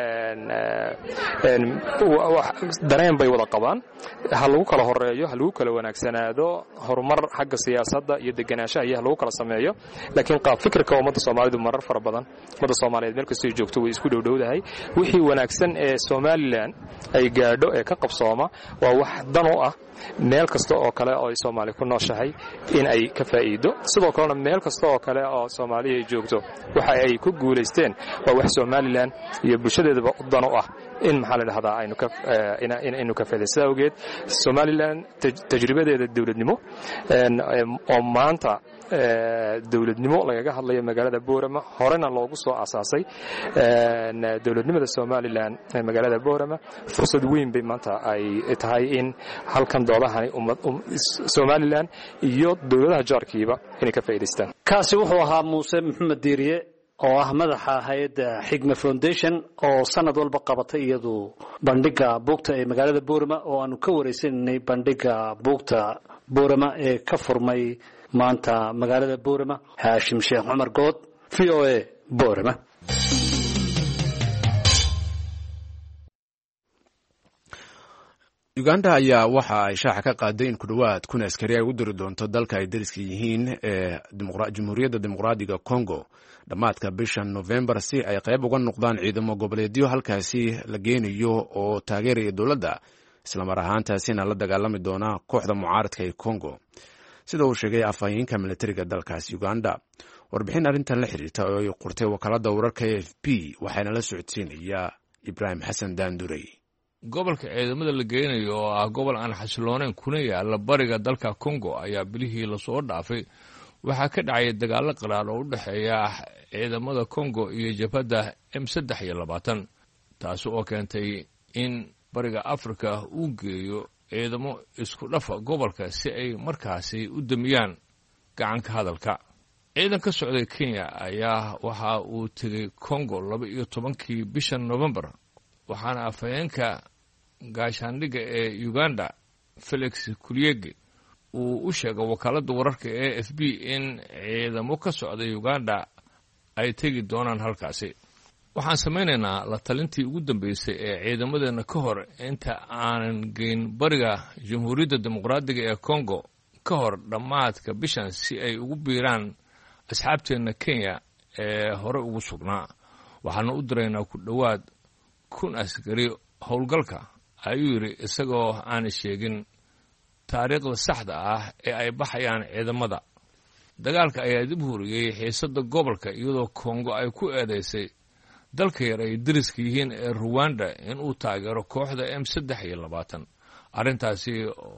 dareen bay wada qabaan ha lagu kala horeeyo ha lagu kala wanaagsanaado horumar xagga siyaasadda iyo deganaanshaha iyo lagu kala sameeyo laakiin qaab fikirka ummadda Soomaalidu marar fara badan ummadda Soomaaliyeed meel kasta ay joogto way isku dhowdhowdahay wixii wanaagsan ee Somaliland ay gaadho ee ka qabsooma waa wax dan u ah meel kasta oo kale oo Soomaali ku nooshahay in ay ka faa'iido sidoo kale meel kasta oo kale oo Soomaaliya ay joogto waxa ay ku guuleysteen waa wax Somaliland iyo bulshadeedaba dan u ah in maxaa la dhahdaa aynu ka faa'iideysan awgeed Somaliland tajribadeeda dawladnimo oo maanta dawladnimo lagaga hadlayo magaalada Boorama horena loogu soo aasaasay dawladnimada Somaliland ee magaalada Boorama fursad weyn bay maanta ay tahay in halkan doodahani Somaliland iyo dawladaha jaarkiiba inay ka faa'iideystaan kaasi wuxuu ahaa Muuse Maxamed Diiriye oo ah madaxa hay'adda Xigma Foundation oo sanad walba qabatay iyadu bandhiga buugta ee magaalada Boorama oo aanu ka wareysanay bandhiga buugta Boorama ee ka furmay maanta magaalada Boorama Haashim Sheekh Cumar Good VOA Boorama Uganda ayaa waxa ay shaaca ka qaaday in ku dhawaad 1,000 askari ay u diri doonto dalka ay dariska yihiin ee Jamhuuriyadda Dimuqraadiga Congo dhamaadka bisha November si ay qayb uga noqdaan ciidamo goboleedyo halkaasi la geenayo oo taageeraya dowladda isla mar ahaantaasina la dagaalami doona kooxda mucaaradka ee Congo sida uu sheegay afhayeenka militariga dalkaasi Uganda warbixin arrintan la xiriirta oo ay qortay wakaaladda wararka AFP waxaana la socodsiinaya Ibrahim Xasan Daandurey gobolka ciidamada la geynayo oo ah gobol aan xasiloonayn kuna yaala bariga dalka Congo ayaa bilihii la soo dhaafay waxaa ka dhacay dagaalo qaraar oo u dhaxeeya ciidamada Congo iyo jabhadda M23 taas oo keentay in bariga Afrika uu geeyo ciidamo isku dhafa gobolka si ay markaasi u damiyaan gacanka hadalka ciidan ka socday Kenya ayaa waxa uu tagay Congo 12kii bisha November waxaana afhayeenka gaashaandhigga ee Uganda Felix Kuliege uu u sheegay wakaaladda wararka ee AFP in ciidamo ka socda Uganda ay tegi doonaan halkaasi waxaan samaynaynaa la talintii ugu dambeysay ee ciidamadeena ka hor inta aanan geyn bariga Jamhuuriyadda Dimuqraadiga ee Congo ka hor dhamaadka bishan si ay ugu biiraan asxaabteena Kenya ee hore ugu sugnaa waxaana u diraynaa ku dhawaad 1,000 askari howlgalka ayuu yiri isagoo aan sheegin taariikhda saxda ah ee ay baxayaan ciidamada dagaalka ayaa dib huriyay xiisadda gobolka iyadoo Congo ay ku eedeysay dalka yar ay dariska yihiin ee Rwanda in uu taageero kooxda M23 arrintaasi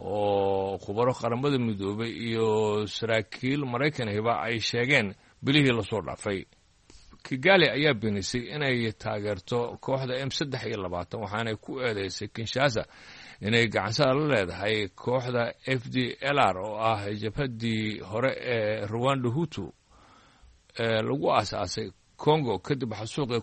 oo khubaro qaramada midoobay iyo saraakiil Mareykanka ay sheegeen bilihii la soo dhaafay Kigali ayaa beenisay inay taageerto kooxda M23 waxaana ku eedeysay Kinshasa inay gacansaar la leedahay kooxda FDLR oo ah jabhadii hore ee Rwanda Hutu lagu aasaasay Congo kadib xasuuqii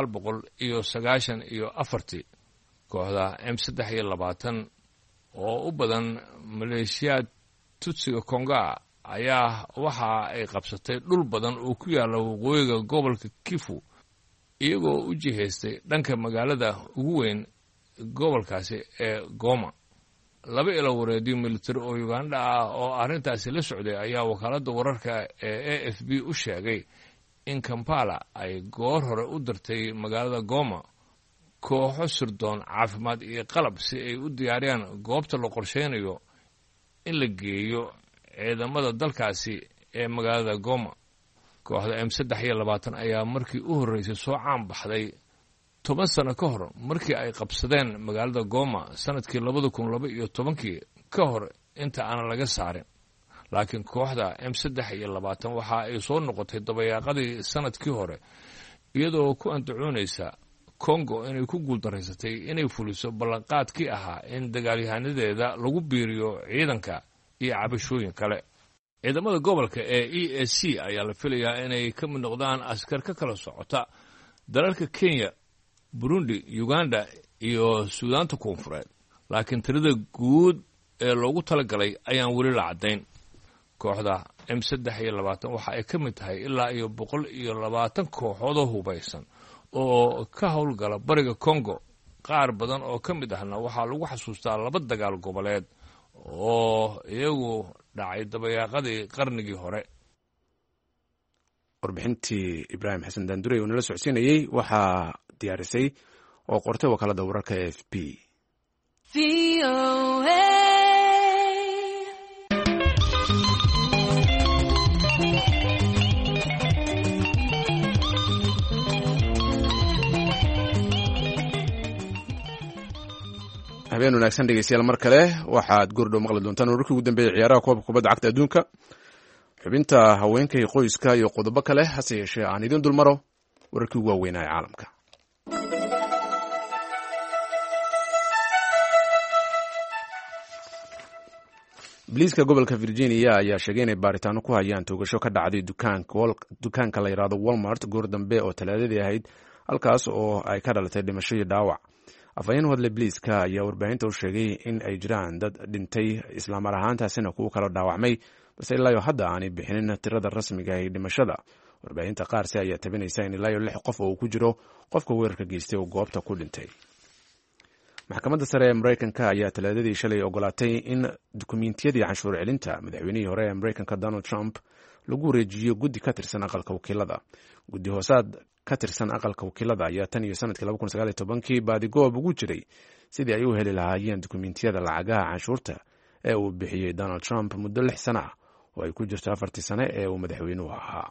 1994 kooxda M23 oo u badan maleeshiyad Tutsiga Congo ayaa waxa ay qabsatay dhul badan oo ku yaala waqooyiga gobolka Kivu iyagoo u jiheystay dhanka magaalada ugu weyn gobolkaasi ee Goma laba ilo wareedi military oo Uganda ah oo arrintaasi la socday ayaa wakaaladda wararka ee AFP u sheegay in Kampala ay goor hore u dirtay magaalada Goma kooxo sirdoon caafimaad iyo qalab si ay u diyaariyaan goobta la qorsheynayo in la geeyo ciidamada dalkaasi ee magaalada Goma kooxda M23 ayaa markii u horeysay soo caan baxday 10 sano ka hor markii ay qabsadeen magaalada Goma sanadkii 2012 ka hor inta aan laga saarin. laakiin kooxda M3 waxa ay soo noqotay dabayaaqadii sanadkii hore iyadoo ku andacoonaysa Congo inay ku guuldareysatay inay fuliso ballanqaadkii ahaa in dagaalyahanadeeda lagu biiriyo ciidanka iyo cabashooyin kale. ciidamada gobolka ee EAC ayaa la filayaa inay ka mid noqdaan askar ka kala socota dalalka Kenya, Burundi, Uganda iyo Suudaanta Koonfureed, laakiin tirada guud ee loogu talagalay ayaan weli la caddayn. kooxda M3 waxa ay ka mid tahay ilaa iyo 120 kooxood oo hubaysan oo ka howlgala bariga Congo. qaar badan oo ka mid ahna waxaa lagu xasuustaa 2 dagaal goboleed oo iyagu dhacay dabayaaqadii qarnigii hore. warbixintii Ibrahim Xasan Daandurey oo nala socodsiinayay waxaa diyaarisay oo qortay wakaalada wararka AFP. habeen wanaagsan dhegeystayaal mar kale waxaad goordhow maqli doontaan wararkii ugu dambeeyay ciyaaraha koobka kubadda cagta adduunka, xubinta haweenka iyo qoyska iyo qodobo kale. hase yeeshee aan idin dulmaro wararkii ugu waaweynaa ee caalamka. booliiska gobolka Virginia ayaa sheegay inay baaritaano ku hayaan toogasho ka dhacday dukaanka la yidhaahdo Walmart goor dambe oo talaadadii ahayd, halkaas oo ay ka dhalatay dhimasho iyo dhaawac. afhayeen u hadlay booliiska ayaa warbaahinta u sheegay in ay jiraan dad dhintay islaamar ahaantaasina kuwo kala dhaawacmay, balse ilaayo hadda aanay bixinin tirada rasmiga ee dhimashada. warbaahinta qaarse ayaa tabinaysa in ilaayo 6 qof oo ku jiro qofka weerarka geystay oo goobta ku dhintay. maxkamadda sare ee Mareykanka ayaa talaadadii shalay ogolaatay in dukumiintiyadii canshuur celinta madaxweynihii hore ee Mareykanka Donald Trump lagu wareejiyo guddi ka tirsan aqalka wakiilada. guddi hoosaad ka tirsan aqalka wakiilada ayaa tan iyo sanadkii 2019 baadigoob ugu jiray sidii ay u heli lahaayeen dukumiintiyada lacagaha canshuurta ee uu bixiyey Donald Trump muddo 6 sano ah oo ay ku jirto 4 sano ee uu madaxweynuhu ahaa.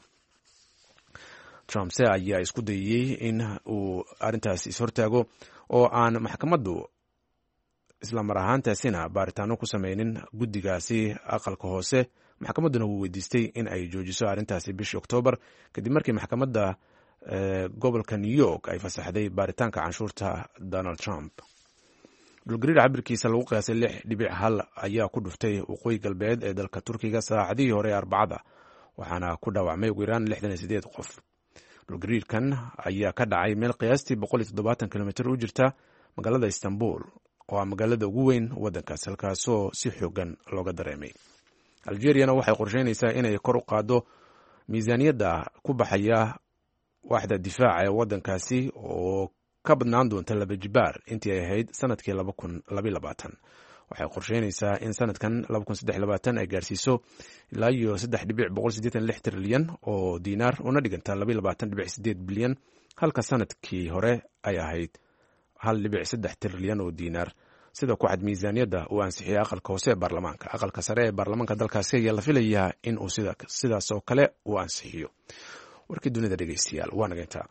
Trump ayaa isku dayay in uu arrintaas ishortaago oo aan maxkamaddu isla mar ahaantaasina baaritaano ku sameynin guddigaasi aqalka hoose. maxkamadduna wuu weydiistay in ay joojiso arrintaasi bishii Oktoobar kadib markii maxkamadda gobolka New York ay fasaxday baaritaanka canshuurta Donald Trump. dhulgariir cabirkiisa lagu qiyaasay 6.1 ayaa ku dhuftay waqooyi galbeed ee dalka Turkiga saacadihii hore ee Arbacada, waxaana ku dhaawacmay ugu yaraan 68 qof. dhulgariirkan ayaa ka dhacay meel qiyaastii 170 kilomitir u jirta magaalada Istanbul oo ah magaalada ugu weyn waddankaas, halkaasoo si xoogan looga dareemay. Algeria waxay qorsheynaysaa inay kor u qaado miisaaniyadda ku baxaya waaxda difaaca ee waddankaasi oo ka badnaan doonta 2 jibaar intii ay ahayd sanadkii 2022. waxay qorsheynaysaa in sanadkan 2023 ay gaarsiiso ilaa iyo 3.186 trilyan oo diinaar una dhiganta 22.8 bilyan, halka sanadkii hore ay ahayd 1.3 trilyan oo diinaar, sida ku cad miisaaniyadda uu ansixiyay aqalka hoose ee baarlamaanka. aqalka sare ee baarlamaanka dalkaasi ayaa la filayaa in uu sidaas oo kale uu ansixiyo. warkii dunida dhegeystayaal waa naga intaa.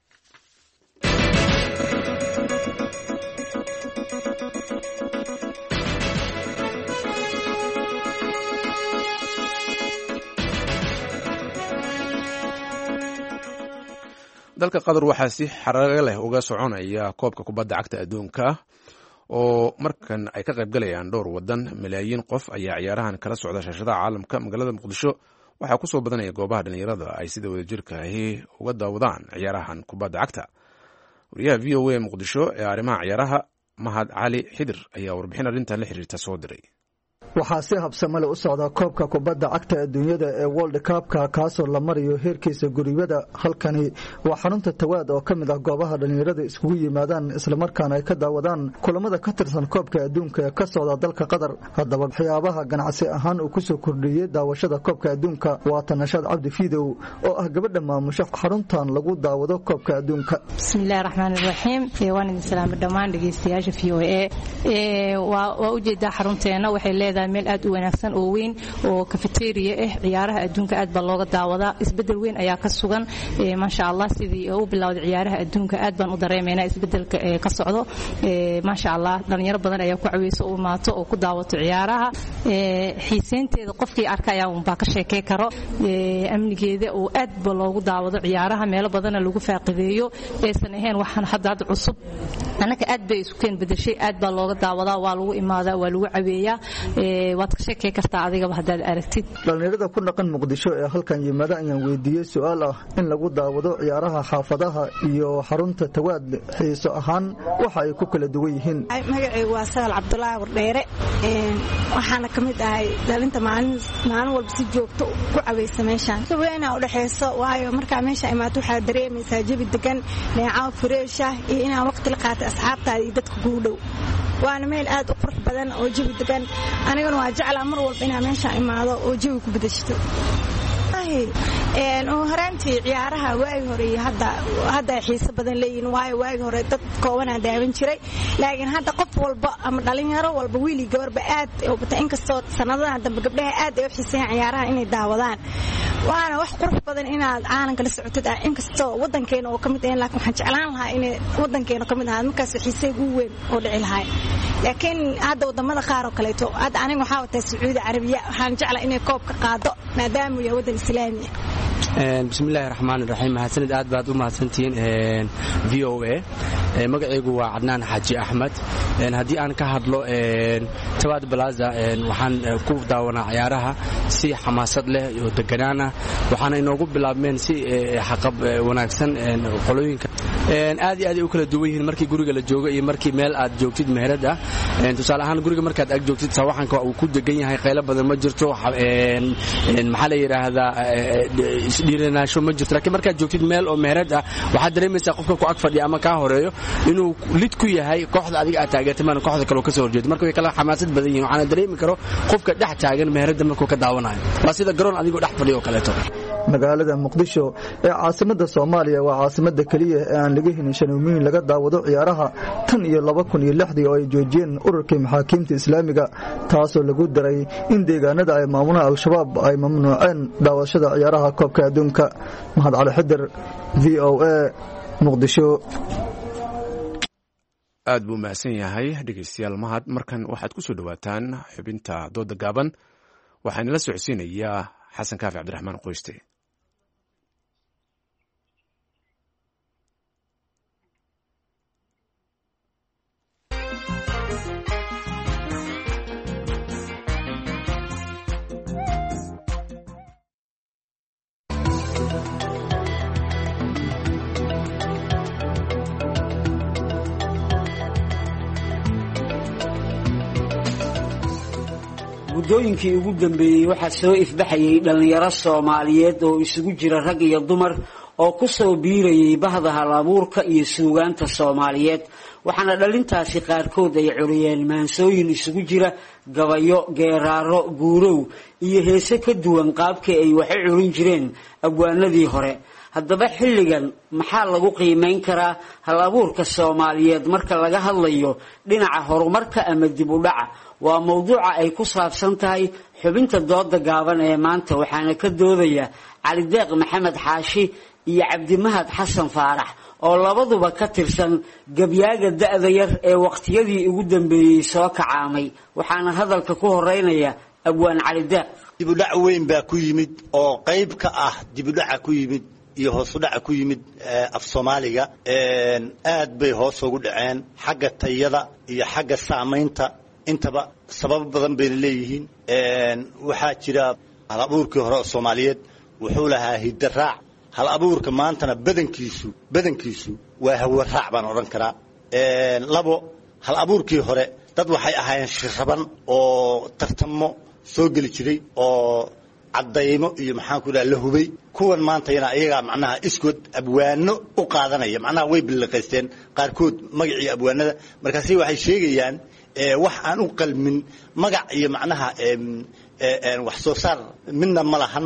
dalka qatar waxaa si xarago leh uga soconaya koobka kubadda cagta adduunka oo markan ay ka qaybgalayaan dhowr wadan. malaayiin qof ayaa ciyaarahan kala socda shaashadaha caalamka. magaalada Muqdisho waxaa ku soo badanaya goobaha dhalinyarada ay sida wadajirka ahi uga daawadaan ciyaarahan kubadda cagta. wariyaha VOA Muqdisho ee arrimaha ciyaaraha Mahad Cali Xidir ayaa warbixin arrintan la xiriirta soo diray. waxaa si habsamale u socda koobka kubadda cagta adduunyada ee World Cup-ka kaasoo la marayo heerkiisa guriyada. halkani waa xarunta tawaad oo ka mid ah goobaha dhalinyarada iskugu yimaadaan islamarkaana ay ka daawadaan kulamada ka tirsan koobka adduunka ee ka socda dalka Qatar. haddaba waxyaabaha ganacsi ahaan uu kusoo kordhiyey daawashada koobka adduunka waa Tanashaad Cabdi Fiidow oo ah gabadha maamusha xaruntan lagu daawado koobka adduunka. bismillaahir rahmaanir rahiim. waan idin salaamay dhammaan dhageystayaasha VOA. waa ujeedaa xarunteena waxay leedahay tahay meel aad u wanaagsan oo weyn oo cafeteria ah ciyaaraha adduunka aad baa looga daawadaa isbedel weyn ayaa ka sugan maasha Allah sidii uu bilowday ciyaaraha adduunka aad baan u dareemeynaa isbedelka ka socdo maasha Allah dhalinyaro badan ayaa ku caweyso oo maato oo ku daawato ciyaaraha xiiseynteeda qofkii arkaya uu baa ka sheekay karo amnigeeda oo aad baa loogu daawado ciyaaraha meel badan lagu faaqideeyo aysan ahayn waxaan hadda cusub anaka aad bay isku keen bedeshay aad baa looga daawadaa waa lagu imaadaa waa lagu caweeyaa waad ka sheekay kartaa adigaba haddaad aragtid dhalinyarada ku dhaqan Muqdisho ee halkan yimaada ayaan weydiiyay su'aal ah in lagu daawado ciyaaraha xaafadaha iyo xarunta tawaad xiiso ahaan waxa ay ku kala duwan yihiin magacaygu waa Sahal Cabdullaahi Wardheere waxaana kamid ahay dhalinta maalin walba si joogto ku caweysa meeshan weena u dhaxayso waayo marka meesha imaato waxa dareemaysaa jawi degan neecaw fureesha iyo inaan waqti la qaato asxaabtaada iyo dadka kugu dhow waana meel aad u qurux badan oo jawi degan aniguna waa jeclaa mar walba inaan meesha imaado oo jawi ku bedeshto oo horaantii ciyaaraha waagi hore iyo hadda xiiso badan leeyihiin waayo waagi hore dad koobanaa daawan jiray laakiin hadda qof walba ama dhalinyaro walba wiili gabarba aad inkastoo sanadadan dambe gabdhaha aad ay u xiiseeyaan ciyaaraha inay daawadaan waana wax qurux badan inaad caalamka la socotid inkastoo wadankeena oo kamid ah laakiin waxaan jeclaan lahaa inay wadankeena kamid ahaa markaas xiisay ugu weyn oo dhici lahayd laakiin hadda wadamada qaar oo kaleeto hadda aniga waxaa wataa Sacuudi Carabiya waxaan jeclaa inay koob ka qaado maadaama uu yahay wadan islaami bismillaahi raxmaani raxiim mahadsanid aad baad u mahadsantiin VOA magacaygu waa Cadnaan Xaaji Axmed haddii aan ka hadlo Tawaad Plaza waxaan ku daawanaa ciyaaraha si xamaasad leh oo deganaan ah waxaana inoogu bilaabmeen si xaqab wanaagsan qolooyinka aad iyo aad u kala duwan yihiin markii guriga la joogo iyo markii meel aad joogtid meherad ah tusaale ahaan guriga markaad ag joogtid sawaxanka uu ku degan yahay qaylo badan ma jirto maxaa la yiraahdaa isdhiiranaasho ma jirto laakiin markaad joogtid meel oo meherad ah waxaad dareemaysaa qofka ku ag fadhiya ama ka horeeyo inuu lid ku yahay kooxda adiga aad taageertay maana kooxda kale oo ka soo horjeedo marka way kala xamaasad badan yihiin waxaana dareemi karo qofka dhex taagan meherada markuu ka daawanayo waa sida garoon adigoo dhex fadhiyo oo kaleeto magaalada Muqdisho ee caasimada Soomaaliya waa caasimada kaliya ee aan laga helin shanooyin laga daawado ciyaaraha tan iyo 2006 oo ay joojiyeen ururka maxaakiimta Islaamiga taasoo lagu daray in deegaanada ay maamulaan al-shabaab ay mamnuuceen daawashada ciyaaraha koobka adduunka Mahad Cali Xidar VOA Muqdisho aad buu mahadsan yahay dhegeystayaal Mahad markan waxaad ku soo dhawaataan xubinta dooda gaaban waxaan la socodsiinayaa Xasan Kaafi Cabdiraxmaan Qoyste muddooyinkii ugu dambeeyey waxaa soo ifbaxayay dhallinyaro Soomaaliyeed oo isugu jira rag iyo dumar oo ku soo biirayay bahda hal-abuurka iyo suugaanta Soomaaliyeed waxaana dhalintaasi qaarkood ay curiyeen maansooyin isugu jira gabayo geeraaro guurow iyo heese ka duwan qaabkii ay wax u curin jireen abwaanadii hore haddaba xilligan maxaa lagu qiimeyn karaa hal-abuurka Soomaaliyeed marka laga hadlayo dhinaca horumarka ama dib u dhaca waa mawduuca ay ku saabsan tahay xubinta dooda gaaban ee maanta waxaana ka doodaya Cali Deeq Maxamed Xaashi iyo Cabdimahad Xasan Faarax oo labaduba ka tirsan gabyaaga da'da yar ee waqtiyadii ugu dambeeyay soo kacaamay waxaana hadalka ku horeynaya abwaan Cali Deeq dib u dhac weyn baa ku yimid oo qayb ka ah dib u dhaca ku yimid iyo hoos u dhaca ku yimid af Soomaaliga aad bay hoos ugu dhaceen xagga tayada iyo xagga saameynta intaba sabab badan bay leeyihiin waxa jira hal-abuurkii hore oo Soomaaliyeed wuxuu lahaa hidaraac hal-abuurka maantana badankiisu waa hawo raac baan oran karaa labo hal-abuurkii hore dad waxay ahaayeen shiraban oo tartamo soo gali jiray oo cadaymo iyo maxaan ku la hubay kuwan maanta iyaga macnaha iskood abwaano u qaadanaya macnaha way bilaqaysteen qaarkood magacii abwaanada markaasi waxay sheegayaan wax aan u qalmin magac iyo macnaha wax soo saar midna ma lahan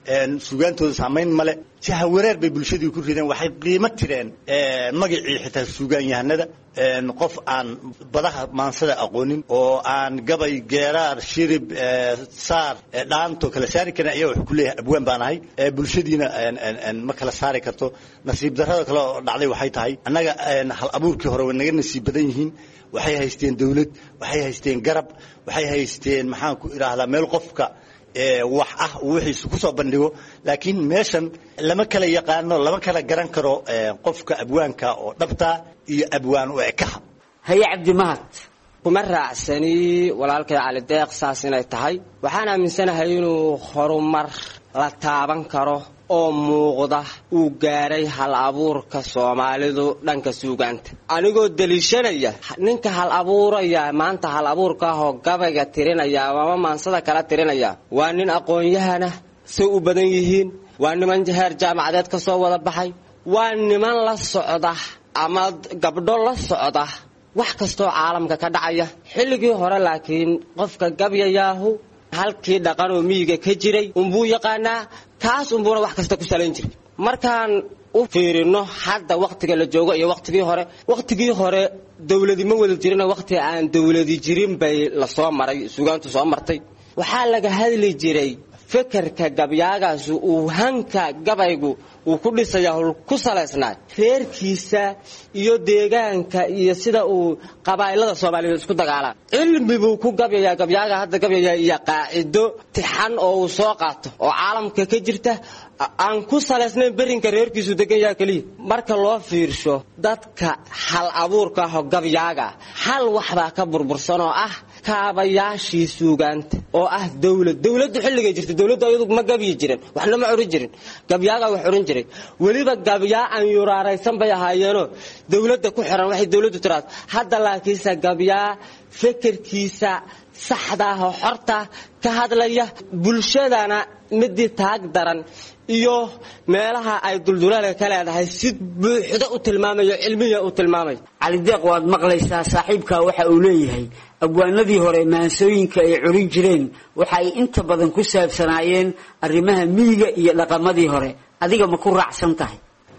suugaantooda saamayn male jaha wareer bay bulshadii ku rideen waxay qiimo tireen magacii xitaa suugaanyahanada qof aan badaha maansada aqoonin oo aan gabay geeraar shirib saar dhaanto kala saari karin ayaa wax ku leeyahay abwaan baan ahay bulshadiina ma kala saari karto nasiib darrada kale oo dhacday waxay tahay annaga hal abuurkii hore way naga nasiib badan yihiin waxay haysteen dawlad waxay haysteen garab waxay haysteen maxaan ku idhaahdaa meel qofka wax ah wixiisu ku soo bandhigo laakiin meeshan lama kala yaqaano lama kala garan karo qofka abwaanka oo dhabta iyo abwaan u ekaha haye cabdimahad kuma raacsani walaalkay cali deeq saas inay tahay waxaan aaminsanahay inuu horumar la taaban karo oo muuqda uu gaaray hal abuurka Soomaalidu dhanka suugaanta anigoo daliishanaya ninka hal abuuraya maanta hal abuurka oo gabayga tirinaya ama maansada kala tirinaya waa nin aqoon-yahana soo u badan yihiin waa niman heer jaamacadeed ka soo wada baxay waa niman la socda ama gabdho la socda wax kastoo caalamka ka dhacaya xilligii hore laakiin qofka gabyayaahu halkii dhaqan oo miyiga ka jiray unbuu yaqaanaa kaas unbuuna wax kasta ku salayn jiray markaan u fiirino hadda waqtiga la joogo iyo waqtigii hore dawladi ma wada jirin waqti aan dawladi jirin bay la soo maray suugaantu soo martay waxaa laga hadli jiray fikirka gabyagaas uu hanka gabaygu uu ku dhisayaa ku salaysnaa reerkiisa iyo deegaanka iyo sida uu qabaa'ilada Soomaaliyeed isku dagaalaan cilmi buu ku gabyayaa gabyaga hadda gabyaya iyo qaacido tixan oo uu soo qaato oo caalamka ka jirta aan ku salaysnayn berinka reerkiisu degan yahay kaliya marka loo fiirsho dadka hal abuurka ah gabyaga hal waxba ka burbursan oo ah kaabayaashii suugaanta oo ah dawladdu xilligay jirtay dawladdu ayadu ma gabiyi jirin waxna ma oran jirin gabyaga wax oran jiray waliba gabyaa aan yuraaraysan bay ahaayeeno dawladda ku xiran waxay dawladdu tiraad hadda laakiinsa gabyaa fikirkiisa saxda ah oo xorta ka hadlaya bulshadana midii taag daran iyo meelaha ay duldulaalka ka leedahay si buuxda u tilmaamayo cilmiga u tilmaamayo cali deeq waad maqlaysaa saaxiibka waxa uu leeyahay abwaanadii hore maansooyinka ay curin jireen waxa ay inta badan ku saabsanaayeen arrimaha miyiga iyo dhaqamadii hore adiga ma ku raacsan tahay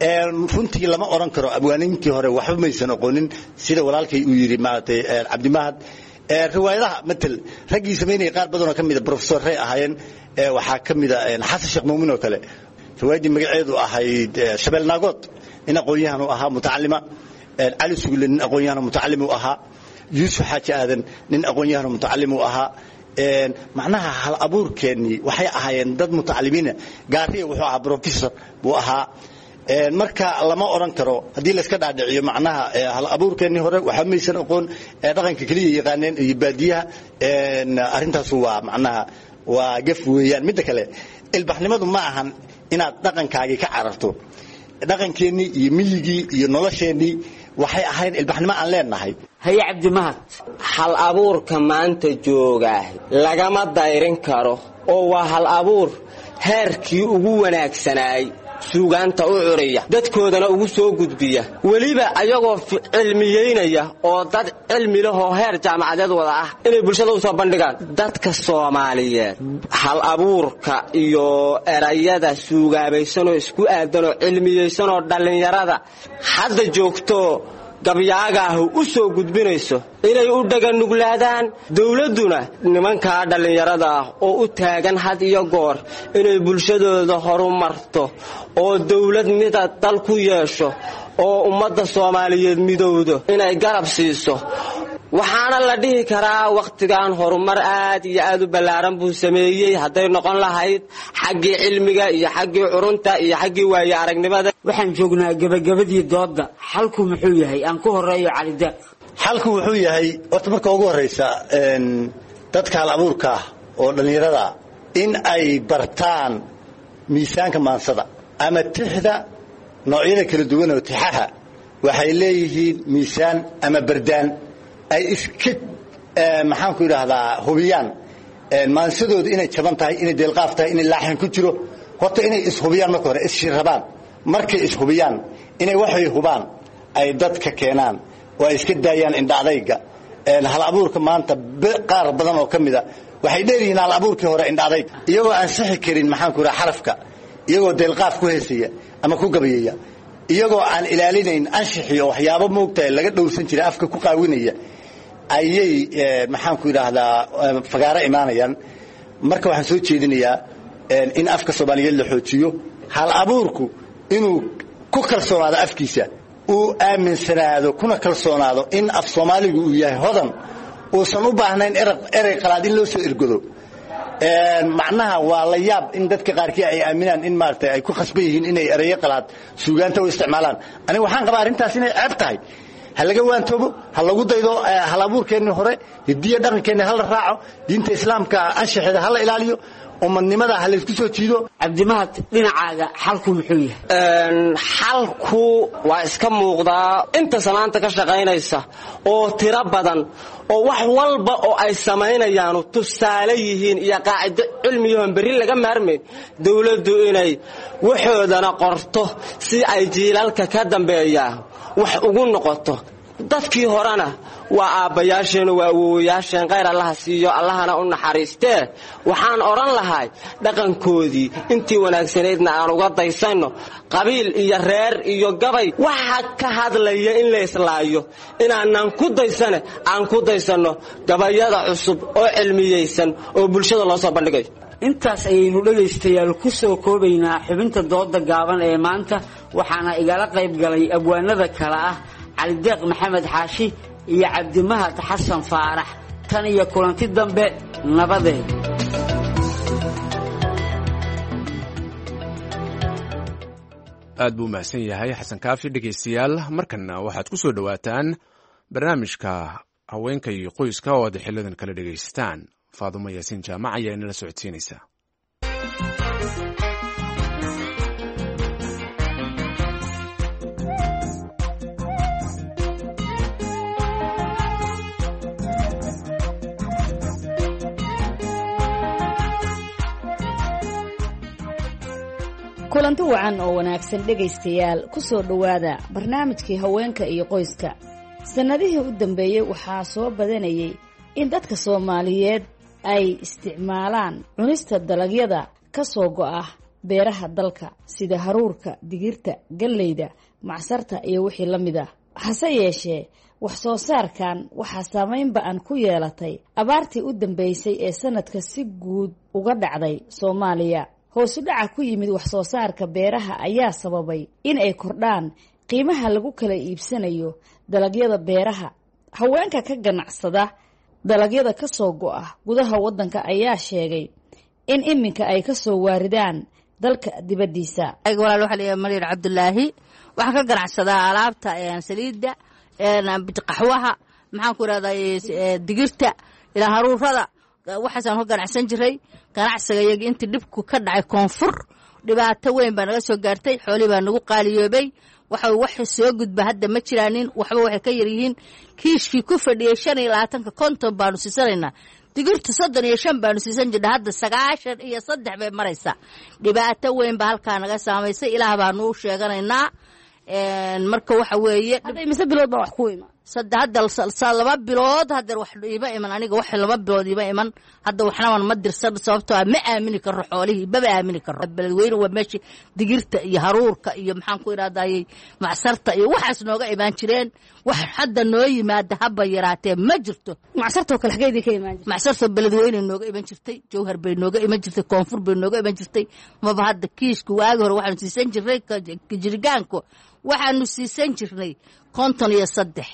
runtii lama oran karo abwaanintii hore waxba maysan aqoonin sida walaalkay uu yiri maartay cabdimahad riwaayadaha matal raggii sameynay qaar badan oo kamid ah professor Ray ahaayeen waxa kamid ah Xasan Sheekh Muumin oo kale riwaayadii magaceedu ahayd Shabeel Naagood in aqoon-yahan uu ahaa mutacallima Ali Sugulle nin aqoon-yahan mutacallim uu ahaa Yuusuf Xaaji Aadan nin aqoon-yahan mutacallim uu ahaa macnaha hal abuurkeeni waxay ahaayeen dad mutacallimiina gaariye wuxuu ahaa professor buu ahaa marka lama oran karo hadii la iska dhaadhiciyo macnaha hal abuurkeeni hore waxa maysan aqoon dhaqanka kaliya yaqaaneen iyo baadiyaha arintaas waa macnaha waa gaf weeyaan mid kale ilbaxnimadu ma ahan inaad dhaqankaaga ka cararto dhaqankeeni iyo miyigii iyo nolosheeni waxay ahayn ilbaxnimo aan leenahay haye cabdimahad hal abuurka maanta jooga lagama dayrin karo oo waa hal abuur heerkii ugu wanaagsanay suugaanta u curiya dadkoodana ugu soo gudbiya waliba ayagoo cilmiyeynaya oo dad cilmi leh oo heer jaamacadeed wada ah inay bulshada u soo bandhigaan dadka Soomaaliyeed hal abuurka iyo erayada suugaabaysan oo isku aadan oo cilmiyeysan oo dhalinyarada hadda joogto gabyaaga u soo gudbinayso inay u dhagan nuglaadaan dawladuna nimanka dhalinyarada oo u taagan had iyo goor inay bulshadooda horumarto oo dawlad mid dal ku yeesho oo ummadda Soomaaliyeed midowdo inay garab siiso waxaana la dhihi karaa waqtigan horumar aad iyo aad u balaaran buu sameeyay haday noqon lahayd xaggii cilmiga iyo xaggii curunta iyo xaggii waayo aragnimada waxaan joognaa gabagabadii dooda xalku muxuu yahay aan ku horeeyo cali deeq xalku wuxuu yahay horta marka ugu horeysa dadka hal abuurka oo dhalinyarada in ay bartaan miisaanka maansada ama tixda noocyada kala duwan oo tixaha waxay leeyihiin miisaan ama bardaan ay iska maxaan ku yiraahdaa hubiyaan maansadooda inay jaban tahay inay deelqaaf tahay inay laaxin ku jiro horta inay ishubiyaan marka hore isshirabaan markay ishubiyaan inay waxay hubaan ay dadka keenaan oo ay iska daayaan indhaadayga hal abuurka maanta qaar badan oo kamida waxay dheerihiin hal abuurkii hore indhadayg iyagoo aan sixi karin maxaan ku raha xarafka iyagoo deelqaaf ku heesaya ama ku gabayaya iyagoo aan ilaalinayn anshixiyo waxyaabo moogtahay laga dhowrsan jiray afka ku qaawinaya ayay maxaan ku yidhaahdaa fagaaro imaanayaan marka waxaan soo jeedinayaa in afka soomaaliyeed la xoojiyo hal abuurku inuu ku kalsoonaado afkiisa uu aaminsanaado kuna kalsoonaado in af soomaaligu uu yahay hodan uusan u baahnayn erey qalaad in loo soo ergodo macnaha waa la yaab in dadka qaarkii ay aaminaan in maaragtay ay ku khasban yihiin inay ereyo qalaad suugaanta u isticmaalaan aniga waxaan qabaa arrintaas inay ceeb tahay ha laga waantoobo ha lagu daydo hal abuurkeenni hore hidiya dhaqankeenni hala raaco diinta islaamka anshaxeeda hala ilaaliyo umadnimada ha laysku soo jiido. cabdimahad dhinacaaga xalku muxuu yahay? xalku waa iska muuqdaa inta samaanta ka shaqaynaysa oo tiro badan oo wax walba oo ay samaynayaan tusaale yihiin iyo qaacido cilmiyahoon berri laga maarmayn dawladdu inay waxoodana qorto si ay jiilalka ka dambeeya wax ugu noqoto. dadkii horena waa aabbayaasheen waa awowayaasheen khayr allaha siiyo allahana u naxariistee waxaan odhan lahay dhaqankoodii intii wanaagsanaydna aan uga daysano qabiil iyo reer iyo gabay waxa ka hadlaya in la islaayo inaanan ku daysane aan ku daysano gabayada cusub oo cilmiyeysan oo bulshada loo soo bandhigayo. intaas ayaynu dhegaystayaal ku soo koobaynaa xubinta dooda gaaban ee maanta waxaana igala qayb galay abwaanada kale ah cali deeq maxamed xaashi iyo cabdimahad xasan faarax. tan iyo kulanti dambe nabadeed. aad buu mahadsan yahay xasan kaafi. dhegaystayaal markanna waxaad ku soo dhowaataan barnaamijka haweenka iyo qoyska oo aad xilidan kala dhegaysataan. faadumo yaasiin jaamac ayaa inala socodsiinaysa. kulanti wacan oo wanaagsan dhegaystayaal ku soo dhowaada barnaamijkii haweenka iyo qoyska. sannadihii u dambeeyey waxaa soo badanayay in dadka Soomaaliyeed ay isticmaalaan cunista dalagyada ka soo go'a beeraha dalka sida haruurka, digirta, galleyda, macsarta iyo wixii la mid ah. hase yeeshee wax soo saarkan waxaa saameyn ba'an ku yeelatay abaartii u dambeysay ee sanadka si guud uga dhacday Soomaaliya. hoos u dhaca ku yimid wax soo saarka beeraha ayaa sababay in ay kordhaan qiimaha lagu kala iibsanayo dalagyada beeraha. haweenka ka ganacsada dalagyada ka soo go'a gudaha waddanka ayaa sheegay in iminka ay ka soo waaridaan dalka dibaddiisa. walaal waxa la Mariir Cabdullaahi waxaan ka ganacsadaa alaabta saliidda qaxwaha maxaan ku raadayay digirta ila haruurada waxaan ka ganacsan jiray. ganacsiga iyaga intii dhibku ka dhacay koonfur dhibaato weyn baa naga soo gaartay. xooli baa nagu qaaliyoobay. wax soo gudba hadda ma jiraanin. waxba waxay ka yar yihiin kiishkii ku fadhiyay 25 konton baanu siisanaynaa. digirta 35 baanu siisan jirnay. hadda 93 bay maraysaa. dhibaato weyn baa halkaa naga saamaysay. ilaah baanu u sheeganaynaa. marka waxa weeye hadda mise bilood baa wax ku iman hadda 2 bilood hadda wax iiba iman aniga wax 2 bilood iiba iman hadda waxna ma dirsan sababtoo ah ma aamini karo xoolihii baba aamini karo. beledweyne waa meeshii digirta iyo haruurka iyo maxaan ku iraadayay macsarta iyo waxaas nooga imaan jireen. wax hadda noo yimaada haba yaraatee ma jirto. macsarta kale xageedii ka imaan jirtay? macsarta beledweyne nooga iman jirtay, jawhar bay nooga iman jirtay, koonfur bay nooga iman jirtay. maba hadda kiishku waagi hore waxaan siisan jirnay jirgaanku waxaanu siisan jirnay 53